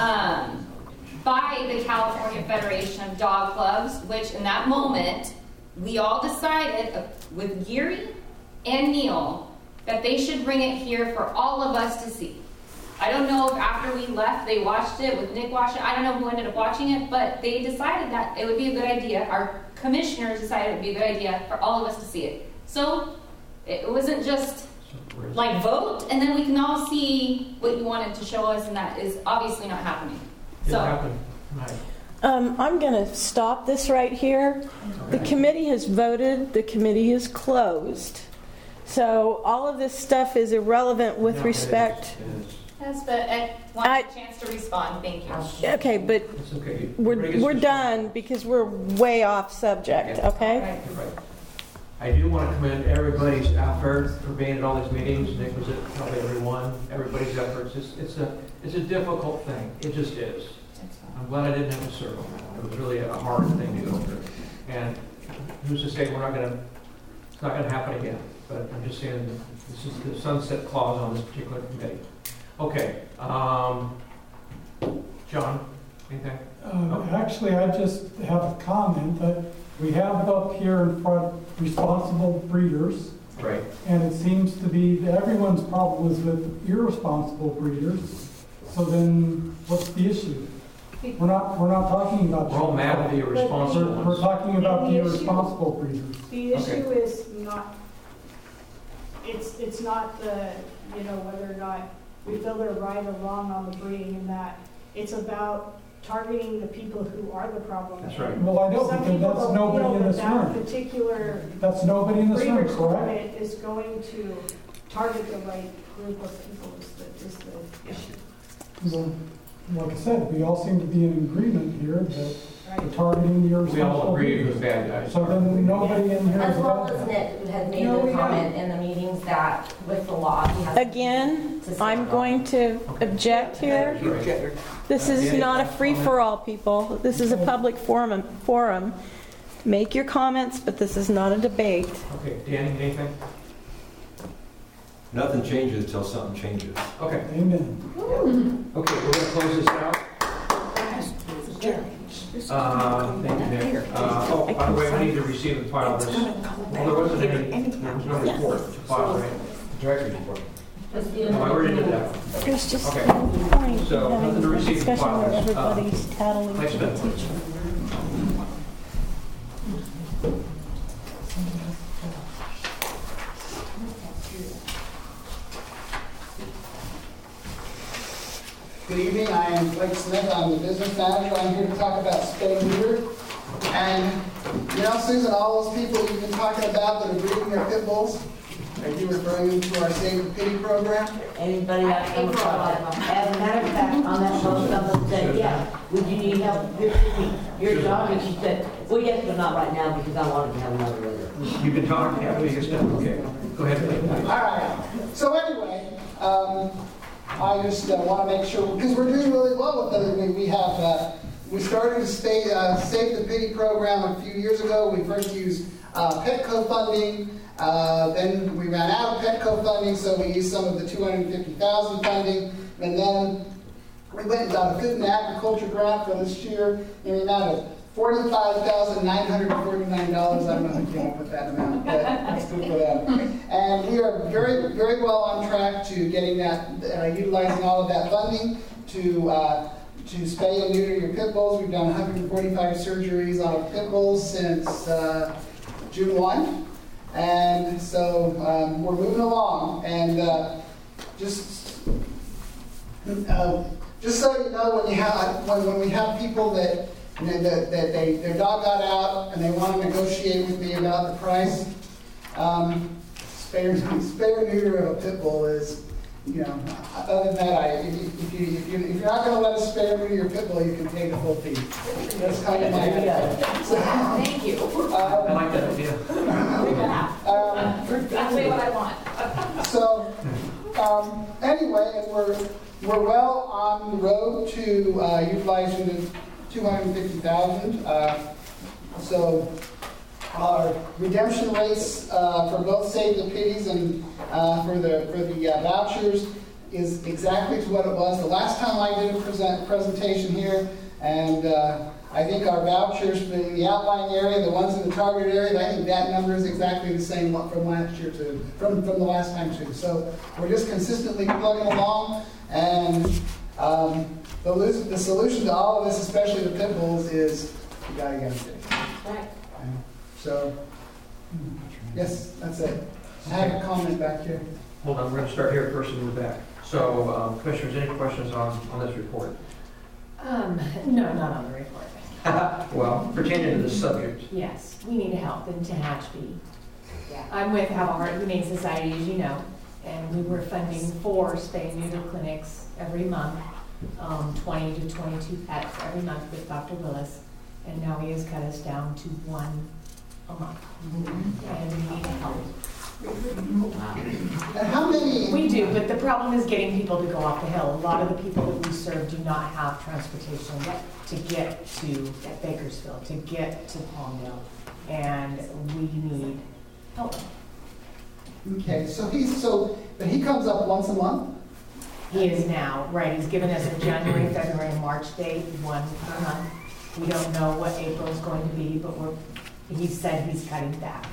by the California Federation of Dog Clubs, which in that moment, we all decided with Geary and Neal that they should bring it here for all of us to see. I don't know if after we left they watched it, with Nick watching it, I don't know who ended up watching it, but they decided that it would be a good idea. Our commissioners decided it would be a good idea for all of us to see it. So it wasn't just like vote and then we can all see what you wanted to show us, and that is obviously not happening. Didn't happen. Right. I'm going to stop this right here. The committee has voted. The committee is closed. So all of this stuff is irrelevant with respect. Yes, but I want a chance to respond. Thank you. Okay, but okay. we're done because we're way off subject, okay? Right. I do want to commend everybody's effort for being at all these meetings. Nick was at probably everybody's efforts. It's a difficult thing. It just is. I'm glad I didn't have to serve on that one. It was really a hard thing to go through. And who's to say it's not going to happen again? But I'm just saying this is the sunset clause on this particular committee. Okay. John, anything? Actually, I just have a comment that we have up here in front responsible breeders, Right. And it seems to be that everyone's problem is with irresponsible breeders. So then, what's the issue? We're not talking about. We're all mad at the irresponsible ones. We're talking about the irresponsible breeders. The issue is not, it's not the, whether or not we feel they're right or wrong on the breeding and that. It's about targeting the people who are the problem. That's right. Well, I know, Some because people that's don't nobody feel in this that room. particular That's nobody in this room, breeder's correct? permit is going to target the right group of people is the issue. Well, like I said, we all seem to be in agreement here that we're targeting the irresponsible. We all agree who's bad guys. So then nobody in here is As a well bad as guy. Nick had made No, the we comment in the meetings that with the law, he has. Again, I'm going to object here. This is not a free-for-all, people. This is a public forum. Make your comments, but this is not a debate. Okay, Danny, anything? Nothing changes till something changes. Okay. Amen. Okay, we're gonna close this out. Thank you, Nick. Oh, by the way, I need to receive and file this. Well, there wasn't any, there was no report to file, right? Director's report. Oh, I already did that. There's just Okay. no point in So, nothing having to a receive and discussion file where this. everybody's tattling Thanks, to the Ben. teacher. Good evening, I am Blake Smith, I'm the business manager. I'm here to talk about spay neuter. And, Susan, all those people you've been talking about that are breeding their pit bulls, are you referring them to our Save the Pity program? Anybody else comes up? As a matter of fact, on that phone, someone said, yeah, would you need help with your dog? And she said, well, yes, but not right now because I wanted to have another litter. You can talk, yeah, you can step, okay. Go ahead, please. All right. So anyway, I just want to make sure, because we're doing really well with it. We started to Save the Pity program a few years ago. We first used Petco funding. Then we ran out of Petco funding, so we used some of the $250,000 funding. And then we went and got a food and agriculture grant for this year in the amount of $45,949. I don't know who came up with that amount, but let's go for that. And we are very, very well on track to getting that, utilizing all of that funding to spay and neuter your pit bulls. We've done 145 surgeries on pit bulls since June 1. And so we're moving along. And just so you know, when we have people that their dog got out and they want to negotiate with me about the price, spay or neuter of a pit bull is, other than that, if you're not going to let us spay or neuter your pit bull, you can pay the full fee. That's kind of my idea. Thank you. I like that idea. That's what I want. So, anyway, and we're well on the road to utilizing the $250,000. So our redemption rates for both Save the Pities and for the vouchers is exactly to what it was the last time I did a presentation here. And I think our vouchers in the outlying area, the ones in the target area, I think that number is exactly the same from last year too, from the last time too. So we're just consistently plugging along, and the solution to all of this, especially the pit bulls, is you gotta get them fixed. Right. So, yes, that's it. I have a comment back here. Hold on, we're going to start here first and move back. So, Commissioners, any questions on this report? No, not on the report. Well, pertaining to this subject. Yes, we need help in Tehachapi. Yeah. I'm with Have a Heart Humane Society, as you know, and we were funding 4 spay and neuter clinics every month, 20 to 22 pets every month with Dr. Willis, and now he has cut us down to 1 a month. And we need help. And how many? We do, but the problem is getting people to go off the hill. A lot of the people that we serve do not have transportation to get to Bakersfield, to get to Palmdale, and we need help. Okay, but he comes up once a month? He is now, right, he's given us a January, February, and March date, 1 per month. We don't know what April's going to be, but he said he's cutting back.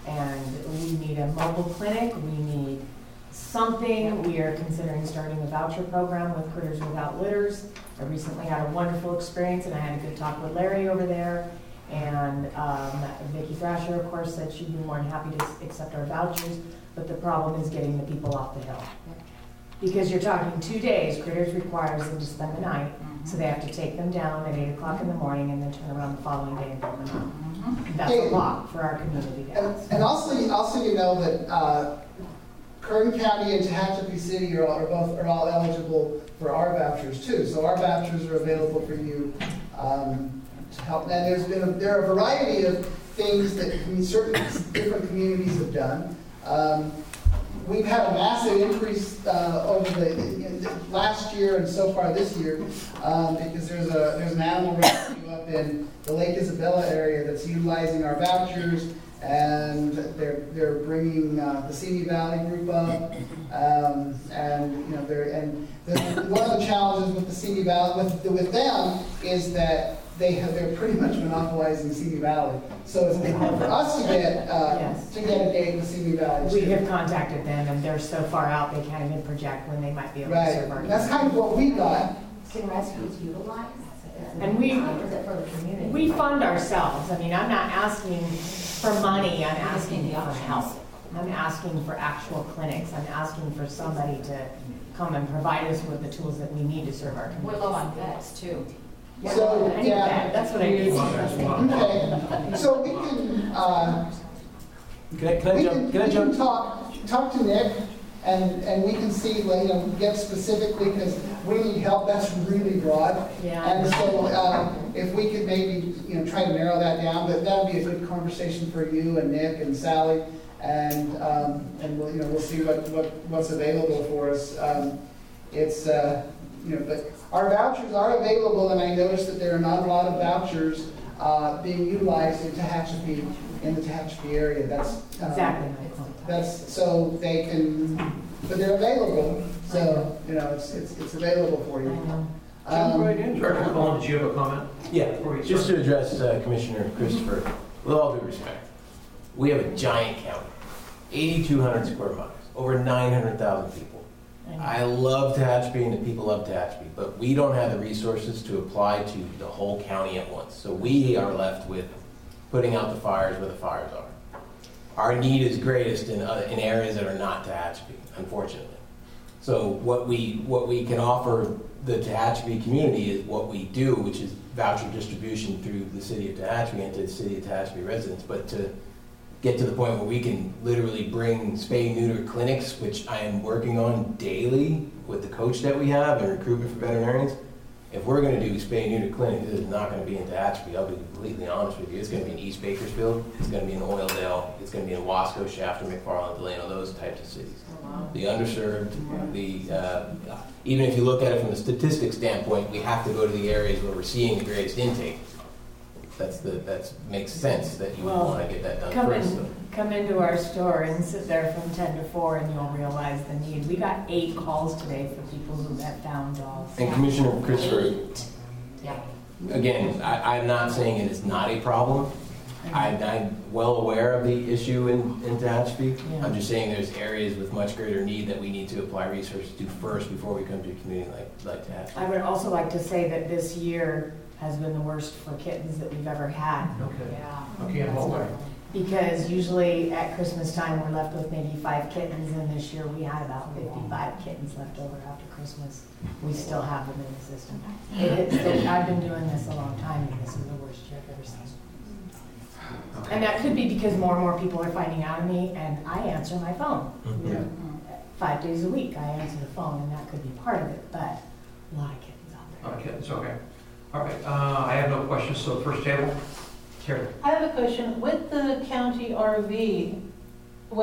And we need a mobile clinic, we need something. We are considering starting a voucher program with Critters Without Litters. I recently had a wonderful experience, and I had a good talk with Larry over there. And Vicki Thrasher, of course, said she'd be more than happy to accept our vouchers, but the problem is getting the people off the hill. Because you're talking 2 days, Critters requires them to spend the night, so they have to take them down at 8 o'clock in the morning and then turn around the following day and pick them up. That's a lot for our community, guys. And also you know that Kern County and Tehachapi City are all eligible for our vouchers too. So our vouchers are available for you to help. And there are a variety of things that certain different communities have done. We've had a massive increase over the last year and so far this year because there's an animal rescue up in the Lake Isabella area that's utilizing our vouchers, and they're bringing the Simi Valley group up, and you know one of the challenges with the Simi Valley with them is that they're pretty much monopolizing Simi Valley. So it's difficult for us to get a date in the Simi Valley. We have contacted them, and they're so far out they can't even project when they might be able to serve our community. That's kind of what we got. Can rescues utilize? And we Is it for the community? We fund ourselves. I mean, I'm not asking for money, I'm asking for help. I'm asking for actual clinics. I'm asking for somebody to come and provide us with the tools that we need to serve our community. We're low on vets too. So, I need that. That's what I need. Okay. So we can talk to Nick, and we can see, get specifically, because we need help. That's really broad. Yeah. And so if we could maybe try to narrow that down, but that would be a good conversation for you and Nick and Sally, and we'll see what's available for us. But our vouchers are available, and I noticed that there are not a lot of vouchers being utilized in the Tehachapi area. That's exactly my point. That's so they can, but they're available. So it's available for you. Director Cullen, did you have a comment? Yeah, just to address Commissioner Christopher, with all due respect, we have a giant county, 8,200 square miles, over 900,000 people. I love Tehachapi and the people love Tehachapi, but we don't have the resources to apply to the whole county at once. So we are left with putting out the fires where the fires are. Our need is greatest in areas that are not Tehachapi, unfortunately. So what we can offer the Tehachapi community is what we do, which is voucher distribution through the city of Tehachapi and to the city of Tehachapi residents. But to get to the point where we can literally bring spay-neuter clinics, which I am working on daily with the coach that we have and recruitment for veterinarians. If we're going to do spay-neuter clinics, this is not going to be in Tehachapi. I'll be completely honest with you. It's going to be in East Bakersfield. It's going to be in Oildale. It's going to be in Wasco, Shafter, McFarland, Delano, those types of cities. The underserved, even if you look at it from a statistics standpoint, we have to go to the areas where we're seeing the greatest intake. That makes sense that you would want to get that done first. Come into our store and sit there from 10 to 4 and you'll realize the need. We got 8 calls today for people who have found dogs. And Commissioner Christopher, yeah. Again, I'm not saying it is not a problem. I'm well aware of the issue in Tehachapi. Yeah. I'm just saying there's areas with much greater need that we need to apply resources to first before we come to a community like Tehachapi. I would also like to say that this year has been the worst for kittens that we've ever had. Okay. Yeah. Okay, in what way? Because usually at Christmas time we're left with maybe 5 kittens, and this year we had about 55 kittens left over after Christmas. We still have them in the system. I've been doing this a long time, and this is the worst year I've ever seen. Okay. And that could be because more and more people are finding out of me, and I answer my phone. Yeah. 5 days a week I answer the phone, and that could be part of it, but a lot of kittens out there. A lot of kittens, okay. All right, I have no questions, so first table, Terry. I have a question. With the county RV, you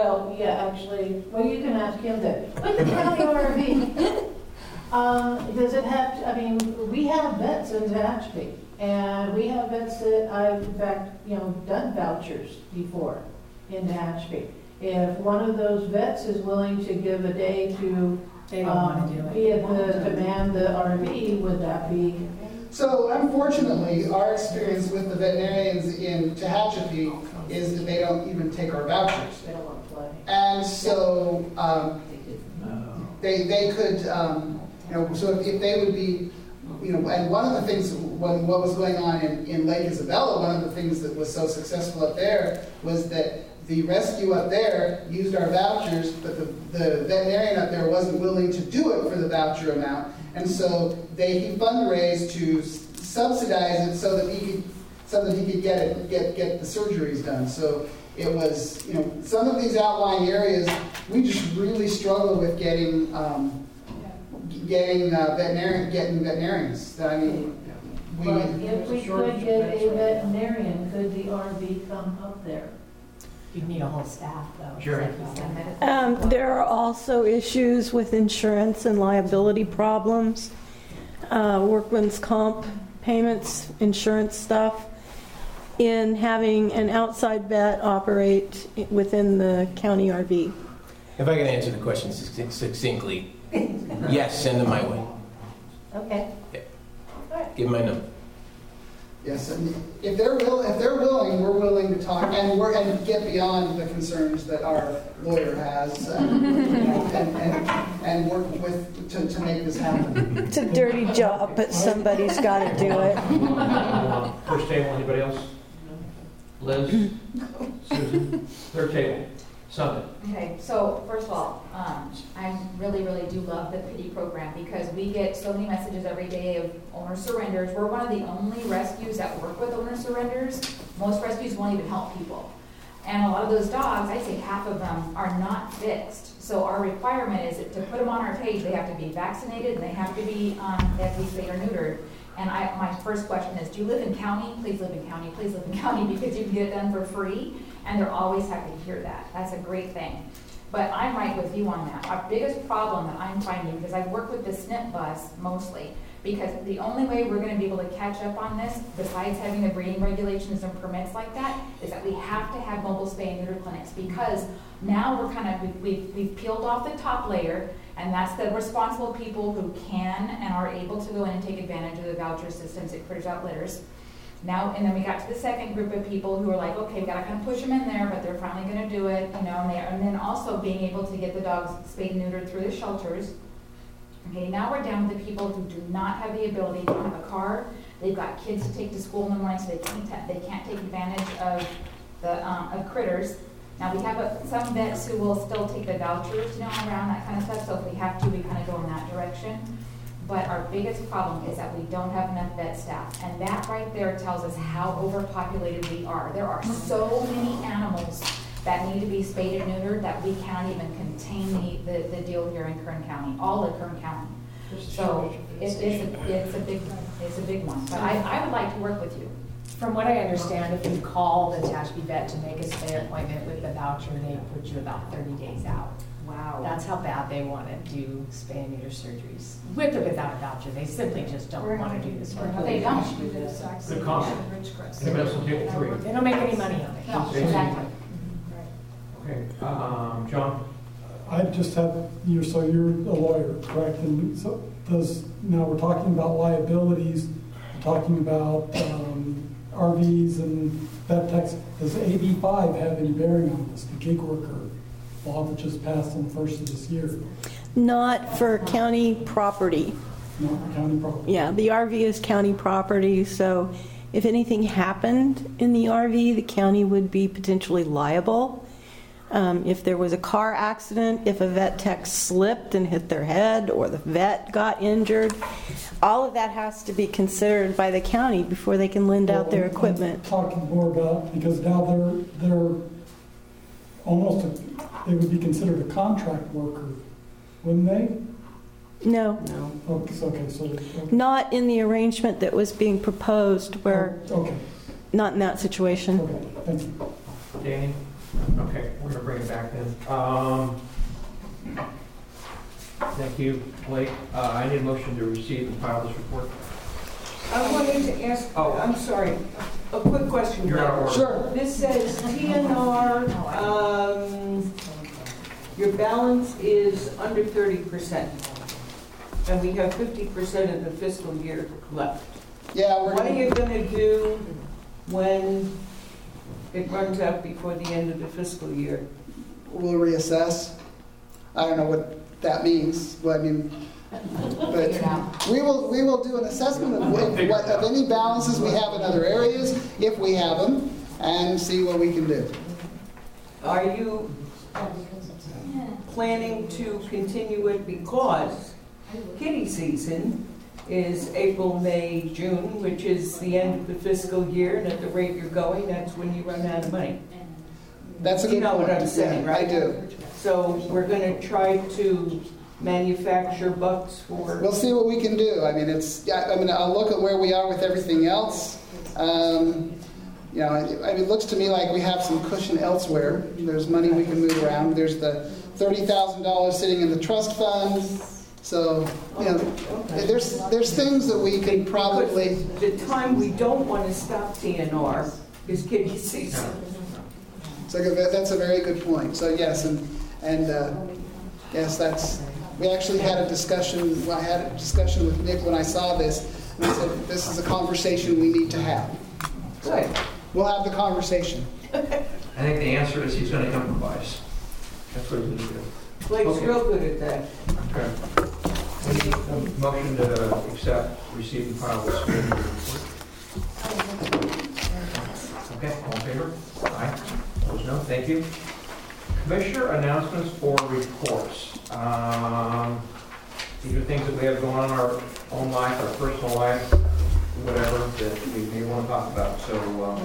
can ask him that. With the county RV, does it have, we have vets in Tehachapi, and we have vets that I've, in fact, done vouchers before in Tehachapi. If one of those vets is willing to give a day to they don't want to do it. be at the man the RV, would that be So unfortunately, our experience with the veterinarians in Tehachapi is that they don't even take our vouchers. They don't want to play. And so they could, so if they would be, and one of the things, what was going on in Lake Isabella, one of the things that was so successful up there was that the rescue up there used our vouchers, but the veterinarian up there wasn't willing to do it for the voucher amount. And so he fundraised to subsidize it so that he could get the surgeries done. So it was, some of these outlying areas, we just really struggle with getting veterinarians. I mean, But if we could get a veterinarian, could the RV come up there? You'd need a whole staff, though. Sure. There are also issues with insurance and liability problems, workman's comp payments, insurance stuff, in having an outside vet operate within the county RV. If I can answer the question succinctly, yes, send them my way. Okay. Yeah. Give them my number. Yes, and if they're willing, we're willing to talk and get beyond the concerns that our lawyer has, and work with to make this happen. It's a dirty job, but somebody's got to do it. First table, anybody else? Liz? Susan? Third table. Sunday. Okay, so first of all, I really, really do love the pity program because we get so many messages every day of owner surrenders. We're one of the only rescues that work with owner surrenders. Most rescues won't even help people. And a lot of those dogs, I'd say half of them, are not fixed. So our requirement is that to put them on our page, they have to be vaccinated and they have to be spayed or neutered. And my first question is, do you live in county? Please live in county. Please live in county because you can get it done for free. And they're always happy to hear that. That's a great thing. But I'm right with you on that. Our biggest problem that I'm finding, because I work with the SNP bus mostly, because the only way we're going to be able to catch up on this, besides having the breeding regulations and permits like that, is that we have to have mobile spay and neuter clinics. Because now we've peeled off the top layer, and that's the responsible people who can and are able to go in and take advantage of the voucher systems at Critters Without Litters. Now, and then we got to the second group of people who are like, okay, we gotta kind of push them in there, but they're finally gonna do it, and then also being able to get the dogs spayed and neutered through the shelters. Okay, now we're down to the people who do not have the ability, don't have a car, they've got kids to take to school in the morning, so they can't take advantage of the of Critters. Now we have some vets who will still take the vouchers, around that kind of stuff, so if we have to, we kind of go in that direction. But our biggest problem is that we don't have enough vet staff. And that right there tells us how overpopulated we are. There are so many animals that need to be spayed and neutered that we can't even contain the deal here in Kern County, all of Kern County. So it's a big one. But I would like to work with you. From what I understand, if you call the Tehachapi vet to make a spay appointment with the voucher, they put you about 30 days out. Wow. That's how bad they want to do spay and neuter surgeries. With or without a voucher, they simply just don't want to do this work. They don't. Good comment. Anybody else on table three? They don't make any money on it. No, exactly. Okay, John? I just have, so you're a lawyer, correct? And so now we're talking about liabilities, we're talking about RVs and vet techs. Does AB 5 have any bearing on this, the gig worker law that just passed on the 1st of this year? Not for county property. Not for county property. Yeah, the RV is county property, so if anything happened in the RV, the county would be potentially liable. If there was a car accident, if a vet tech slipped and hit their head, or the vet got injured, all of that has to be considered by the county before they can lend out their equipment. I'm talking more about, because now they're almost, they would be considered a contract worker, wouldn't they? No. Not in the arrangement that was being proposed, where, not in that situation. Okay, thank you. Danny? Okay, we're gonna bring it back then. Thank you, Blake. I need a motion to receive and file this report. I wanted to ask, I'm sorry, a quick question. You're out of order. Sure. This says TNR, your balance is under 30%, and we have 50% of the fiscal year left. Yeah, we're What are gonna, you gonna do when it runs out before the end of the fiscal year? we'll reassess. I don't know what that means, but I mean, but we will do an assessment of any balances we have in other areas, if we have them, and see what we can do. Are you planning to continue it because kitty season is April, May, June, which is the end of the fiscal year, and at the rate you're going, that's when you run out of money? That's a good You know what point. I'm saying, Yeah, right? I do. So we're gonna try to manufacture bucks for... We'll see what we can do. I mean, I'll look at where we are with everything else. You know, it looks to me like we have some cushion elsewhere. There's money we can move around. There's the $30,000 sitting in the trust fund. So, you know, there's things that we can probably... The time we don't want to stop TNR is kitty season. So that's a very good point. So yes, and yes, we actually had a discussion. I had a discussion with Nick when I saw this, and I said, this is a conversation we need to have. Good. We'll have the conversation. I think the answer is he's going to improvise. That's what he's going to do. Blake's Okay. real good at that. Okay. We need a motion to accept, receive, and file this committee report. Okay, all in favor? Aye. Opposed, no? Thank you. Commissioner announcements or reports. These are things that we have going on in our own life, our personal life, whatever, that we may want to talk about. So,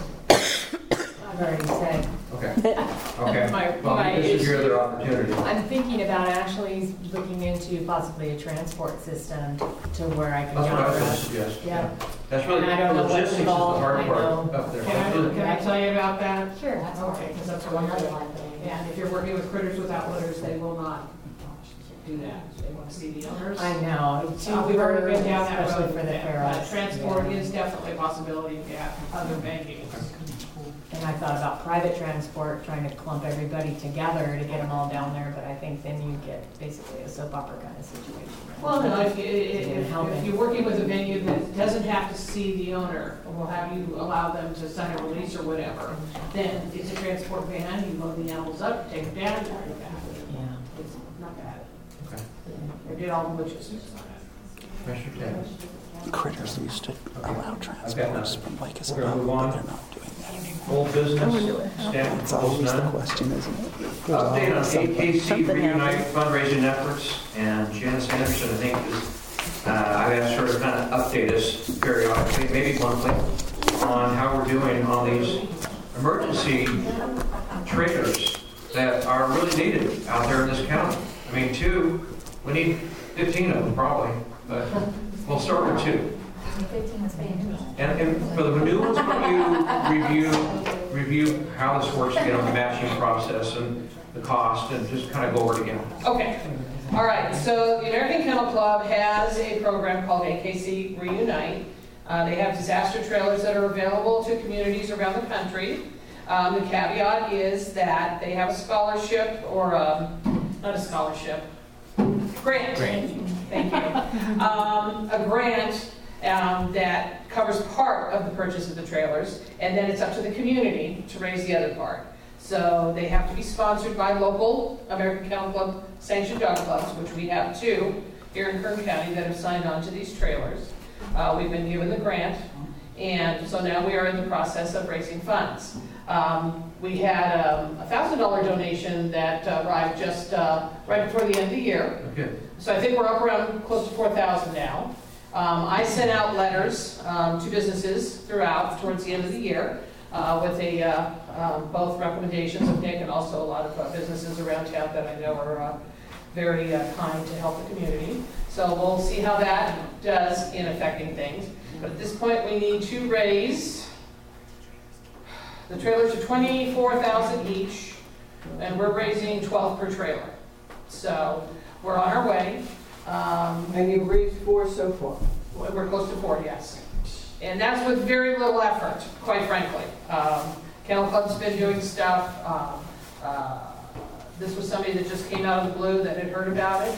I've already said. okay. Okay. My Well, this is your issue. other opportunity. I'm thinking about actually looking into possibly a transport system to where I can That's what I was going to go. suggest. Yeah. That's really, And I don't know what's logistics is the involved, hard I part know. up there. Can I tell you about that? Sure, that's Okay, because that's what I'm doing. And if you're working with Critters Without Litters, they will not do that. They want to see the owners. I know. We've already been down that Especially road. for the ferals. Transport Yeah. is definitely a possibility at other venues. And I thought about private transport, trying to clump everybody together to get them all down there, but I think then you get basically a soap opera kind of situation. Well, no, if Helping. you're working with a venue that doesn't have to see the owner, or will have you allow them to sign a release or whatever, then it's a transport van, you load the animals up, take them down, you bring them back. Yeah. It's not bad. Okay. They did all the logistics on it. Commissioner Taylor. Critters used to allow transports from Lake We're going to move on. They're not doing that anymore. Old business, staff It's proposed always the none. question, isn't it? Update on Something- AKC something Reunite happened. fundraising efforts, and Janice Anderson, I think, is, I've asked her to kind of update us periodically, maybe monthly, on how we're doing on these emergency trailers that are really needed out there in this county. I mean, we need 15 of them probably, but we'll start with 2. 15 is fantastic. And for the new ones, can you review how this works again on the matching process and the cost, and just kind of go over it again? Okay, all right, so the American Kennel Club has a program called AKC Reunite. They have disaster trailers that are available to communities around the country. The caveat is that they have a scholarship, or not a scholarship, grant. Thank you. A grant that covers part of the purchase of the trailers, and then it's up to the community to raise the other part. So they have to be sponsored by local American Kennel Club sanctioned dog clubs, which we have 2 here in Kern County that have signed on to these trailers. We've been given the grant, and so now we are in the process of raising funds. We had a $1,000 donation that arrived just right before the end of the year. Okay. So I think we're up around close to 4,000 now. I sent out letters to businesses throughout towards the end of the year with both recommendations of Nick and also a lot of businesses around town that I know are very kind to help the community. So we'll see how that does in affecting things. But at this point, we need to raise, the trailers are $24,000 each, and we're raising $12 per trailer. So we're on our way. And you've raised 4 so far? We're close to 4, yes. And that's with very little effort, quite frankly. Kennel Club's been doing stuff. This was somebody that just came out of the blue that had heard about it.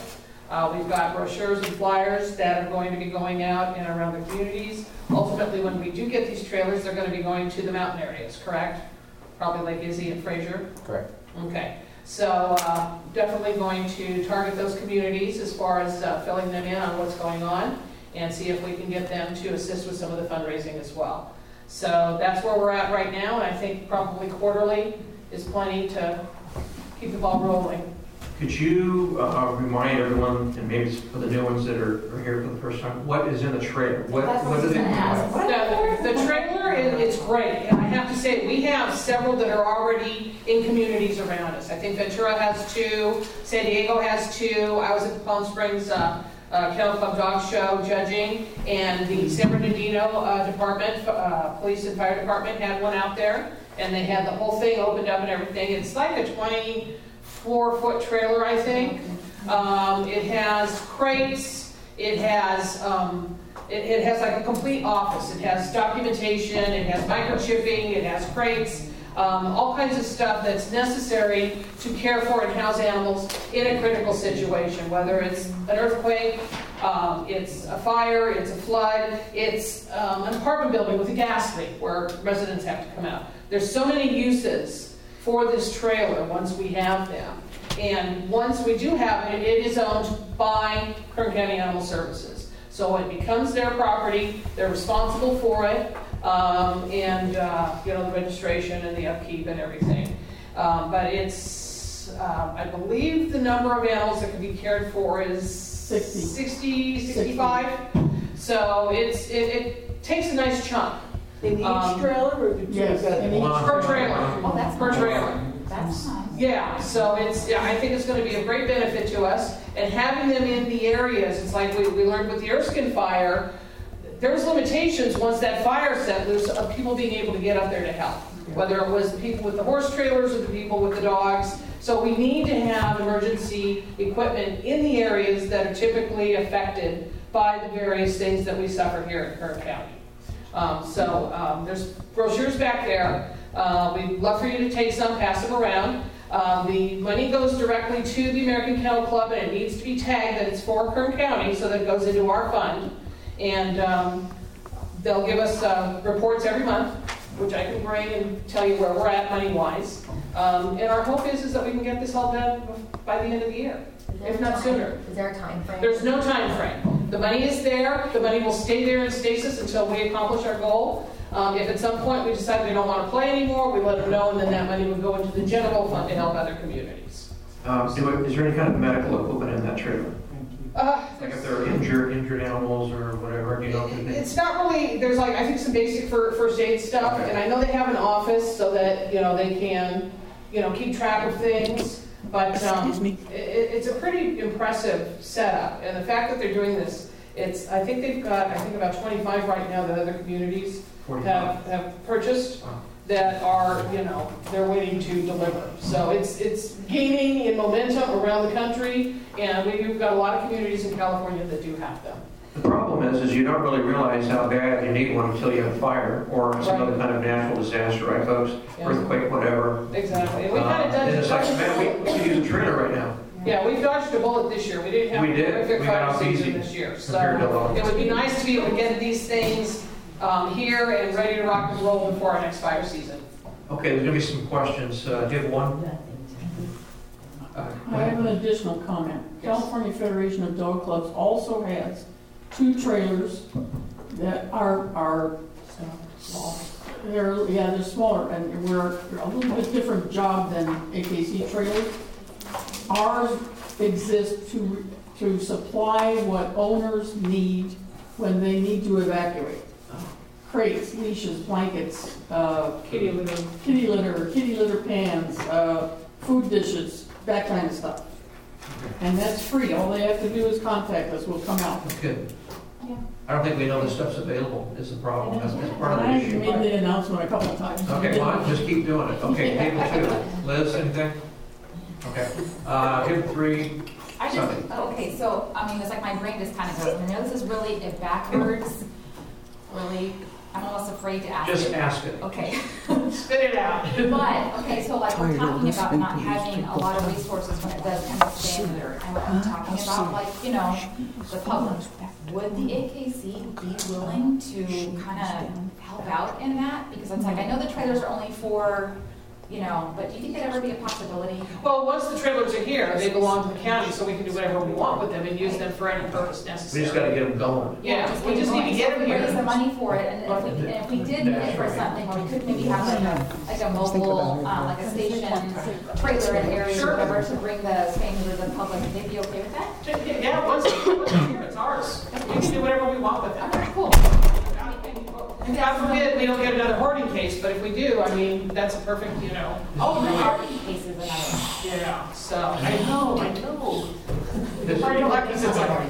We've got brochures and flyers that are going to be going out and around the communities. Ultimately, when we do get these trailers, they're going to be going to the mountain areas, correct? Probably Lake Izzy and Fraser? Correct. Okay. So definitely going to target those communities as far as filling them in on what's going on and see if we can get them to assist with some of the fundraising as well. So that's where we're at right now, and I think probably quarterly is plenty to keep the ball rolling. Could you remind everyone, and maybe for the new ones that are here for the first time, what is in the trailer? What do they do? The trailer, it's great. And I have to say, we have several that are already in communities around us. I think Ventura has 2, San Diego has 2. I was at the Palm Springs Kennel Club Dog Show judging, and the San Bernardino Department, Police and Fire Department had one out there, and they had the whole thing opened up and everything. It's like a 24-foot trailer, I think. It has crates. It has like a complete office. It has documentation. It has microchipping. It has crates. All kinds of stuff that's necessary to care for and house animals in a critical situation, whether it's an earthquake, it's a fire, it's a flood, it's an apartment building with a gas leak where residents have to come out. There's so many uses for this trailer once we have them. And once we do have it, it is owned by Kern County Animal Services. So it becomes their property, they're responsible for it, and the registration and the upkeep and everything. But it's, I believe the number of animals that can be cared for is 60, 65. So it takes a nice chunk. In each trailer or yes, per trailer. Oh, that's per trailer. That's nice. Yeah, so I think it's going to be a great benefit to us. And having them in the areas, it's like we learned with the Erskine fire, there's limitations once that fire set loose of people being able to get up there to help. Whether it was the people with the horse trailers or the people with the dogs. So we need to have emergency equipment in the areas that are typically affected by the various things that we suffer here in Kern County. There's brochures back there. We'd love for you to take some, pass them around. The money goes directly to the American Kennel Club, and it needs to be tagged that it's for Kern County so that it goes into our fund. And they'll give us reports every month, which I can bring and tell you where we're at money-wise. And our hope is that we can get this all done by the end of the year, if not sooner. Is there a time frame? There's no time frame. The money is there. The money will stay there in stasis until we accomplish our goal. If at some point we decide we don't want to play anymore, we let them know, and then that money would go into the general fund to help other communities. Is there any kind of medical equipment in that trailer? Like if there are injured animals or whatever, do you know? It's not really, there's like, I think some basic first aid stuff, okay. And I know they have an office so that, they can, keep track of things. But it's a pretty impressive setup. And the fact that they're doing this, I think they've got, about 25 right now that other communities have purchased that are, they're waiting to deliver. So it's gaining in momentum around the country, and we've got a lot of communities in California that do have them. The problem is you don't really realize how bad you need one until you have a fire or some other kind of natural disaster, right, folks? Yeah. Earthquake, whatever. Exactly. And we've kind of done it's like, man, we could use a trailer right now. Yeah, we've dodged a bullet this year. We didn't have a terrific fire season this year. So it would be nice to be able to get these things here and ready to rock and roll before our next fire season. Okay, there's going to be some questions. Do you have one? I have an additional comment. Yes. California Federation of Dog Clubs also has 2 trailers that are small. They're smaller, and we're a little bit different job than AKC trailers. Ours exist to supply what owners need when they need to evacuate. Crates, leashes, blankets, kitty litter pans, food dishes, that kind of stuff. And that's free. All they have to do is contact us. We'll come out. Good. Yeah. I don't think we know this stuff's available is the problem. That's part of the issue. I made the announcement a couple of times. Okay, fine. Just keep doing it. Okay, table 2. Liz, anything? Okay. Table 3. Okay, so, it's like my brain just kind of goes, I know this is really backwards, really, I'm almost afraid to ask it. Just ask it. Okay. Spit it out. But, okay, so like we're talking about not having a lot of resources when it does come to stay litter. And I'm talking about like, you know, the public. Would the AKC be willing to kind of help out in that? Because it's like, I know the trailers are only for, you know, but do you think that'd ever be a possibility? Well, once the trailers are here, they belong to the county, so we can do whatever we want with them and use them for any purpose We necessary. just gotta get them going. Yeah, we just need to get them Raise the here. money for it, and if we did need it for something, or we could maybe have like a mobile, like a station trailer in area or whatever to bring the thing to the public, would they be okay with that? Yeah, once it's here, it's ours. We can do whatever we want with it. Okay, cool. And God forbid we don't get another hoarding case, but if we do, I mean, that's a perfect, you know. Oh, the hoarding case is another one. Yeah, so, I know. This- Party elections, it's like.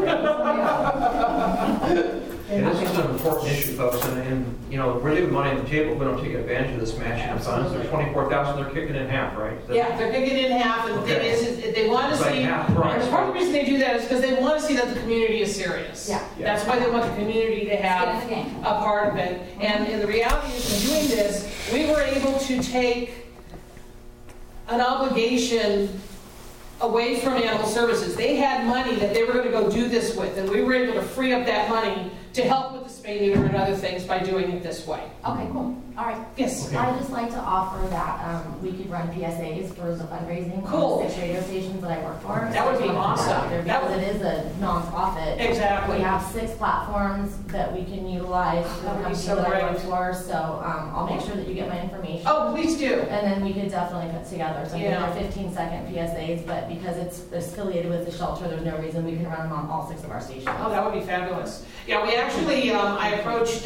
And this is an important issue, folks, and, you know, we're leaving money on the table if we don't take advantage of this matching of funds. There's 24,000, they're kicking in half, right? Yeah, they're kicking it in half, and the thing Okay. is they want to It's like see, half price. and part of the reason they do that is because they want to see that the community is serious. Yeah. That's why they want the community to have Skin in the game. a part of it. And the reality is, in doing this, we were able to take an obligation away from animal services. They had money that they were going to go do this with, and we were able to free up that money to help with the spay neuter and other things by doing it this way. Okay, cool. All right. Yes. I'd just like to offer that we could run PSAs for the fundraising Cool. on the 6 radio stations that I work for. That would be awesome. Because it is a nonprofit. Exactly. We have 6 platforms that we can utilize for the That would be company so that I work great. for. So I'll make sure that you get my information. Oh, please do. And then we could definitely put together something. Yeah. They're 15-second PSAs, but because it's affiliated with the shelter, there's no reason we can run them on all 6 of our stations. Oh, that would be fabulous. Yeah, we actually, I approached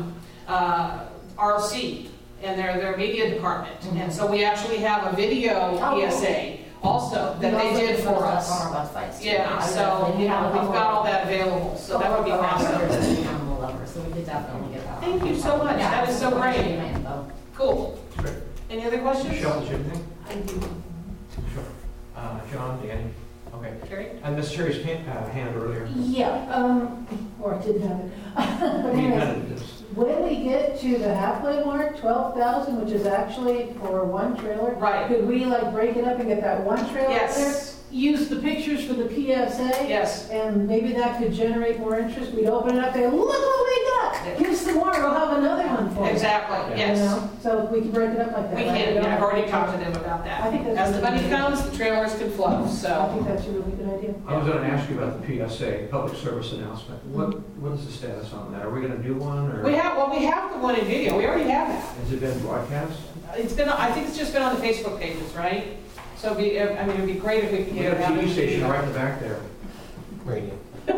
RLC and their media department. And so we actually have a video PSA also that they did for us. On our websites. too. Yeah, so, you know, we've got all that available, so that would be awesome. Animal lovers, so we could definitely get that. Thank you so much. That is so great. My info. Cool. Any other questions? Michelle, did you have anything? I do. Sure. John, Danny? Okay. Carrie? And Ms. Terry's hand earlier. Yeah, or I didn't have it. But We anyways, invented this. when we get to the halfway mark, 12,000, which is actually for one trailer. Right. Could we like break it up and get that one trailer out there? Yes. Use the pictures for the PSA? Yes. And maybe that could generate more interest. We'd open it up and look what we got! Give us some more, we'll have another one for you. Exactly, You yes. know? So we can break it up like that. We right? can, don't I've have already to- talked to them about that. I think that's As the a good money idea. comes, the trailers can flow, I so. think that's a really good idea. I was gonna ask you about the PSA, public service announcement. What is the status on that? Are we gonna do one, or We have the one in video, we already have that. has it been broadcast? It's been, I think it's just been on the Facebook pages, right? So it'd be, I mean, it'd be great if we could We get got it a out. TV station right in the back there. Radio. He's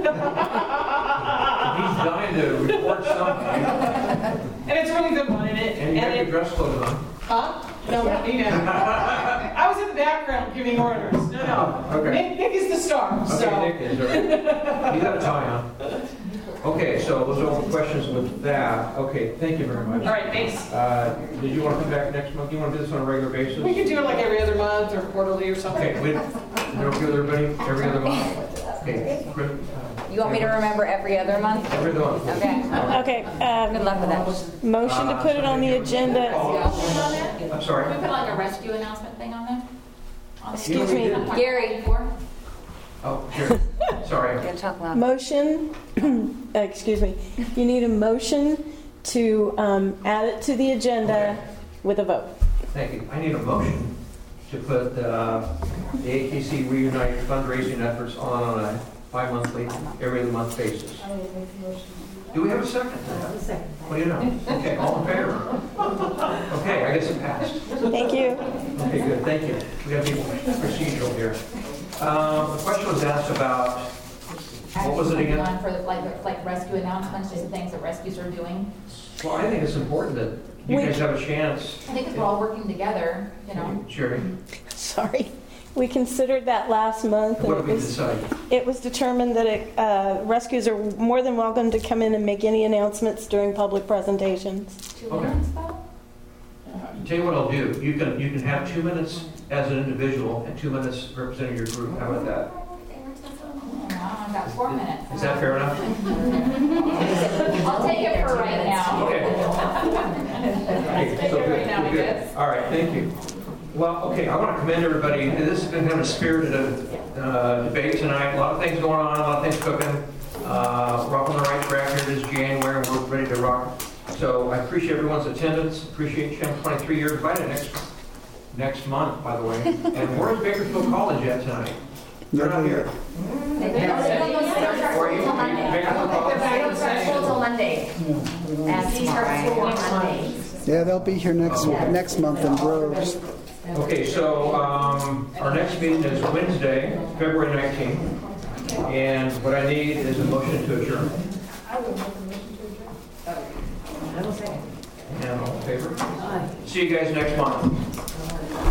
dying to report something. And it's really good one, and And you have your dress clothes on. Huh? No, yeah. I was in the background giving orders. No. Okay. Nick is the star, so. Okay, Nick is, all right. He's got a tie on. Okay, so those are all the questions with that. Okay, thank you very much. All right, thanks. Did you want to come back next month? You want to do this on a regular basis? We could do it like every other month or quarterly or something. Okay, we don't give everybody every other month? Okay. Chris, You want me to remember every other month? every other month. Okay. Okay, Good luck with that. motion to put it on the agenda. I'm sorry. Can we put like a rescue announcement thing on there? Excuse me. Gary. Oh, sure. Sorry. Gotta talk loud. Motion, excuse me, you need a motion to add it to the agenda with a vote. Thank you. I need a motion to put the AKC Reunite fundraising efforts on a bi-monthly, every other month basis. Do we have a second? A second. What do you know? Okay, all in favor? Okay, I guess it passed. Thank you. Okay, good, thank you. We got to be procedural here. The question was asked about, what was it again? One for like rescue announcements, just things that rescues are doing. Well, I think it's important that you guys have a chance. I think if we're all working together, you know. Sherry, Sorry. We considered that last month. and what it did we was- decide? It was determined that rescues are more than welcome to come in and make any announcements during public presentations. 2 Okay. minutes though? Tell you what I'll do. You can have 2 minutes as an individual and 2 minutes representing your group. How about that? I've got 4 minutes. Is that fair enough? I'll take it for right now. Okay. Okay, so good. thank you. Well, okay, I want to commend everybody. This has been kind of a spirited debate tonight. A lot of things going on, a lot of things cooking. We're up on the right track here. It is January, and we're ready to rock. So I appreciate everyone's attendance. Appreciate Channel 23 years invited next month, by the way. And where's Bakersfield College at tonight? They're not here. They don't start school till Monday. SC starts school on Monday. Yeah, they'll be here next month in droves. Okay, so our next meeting is Wednesday, February 19th. And what I need is a motion to adjourn. I will make a motion to adjourn. I will say. And all in favor? See you guys next month.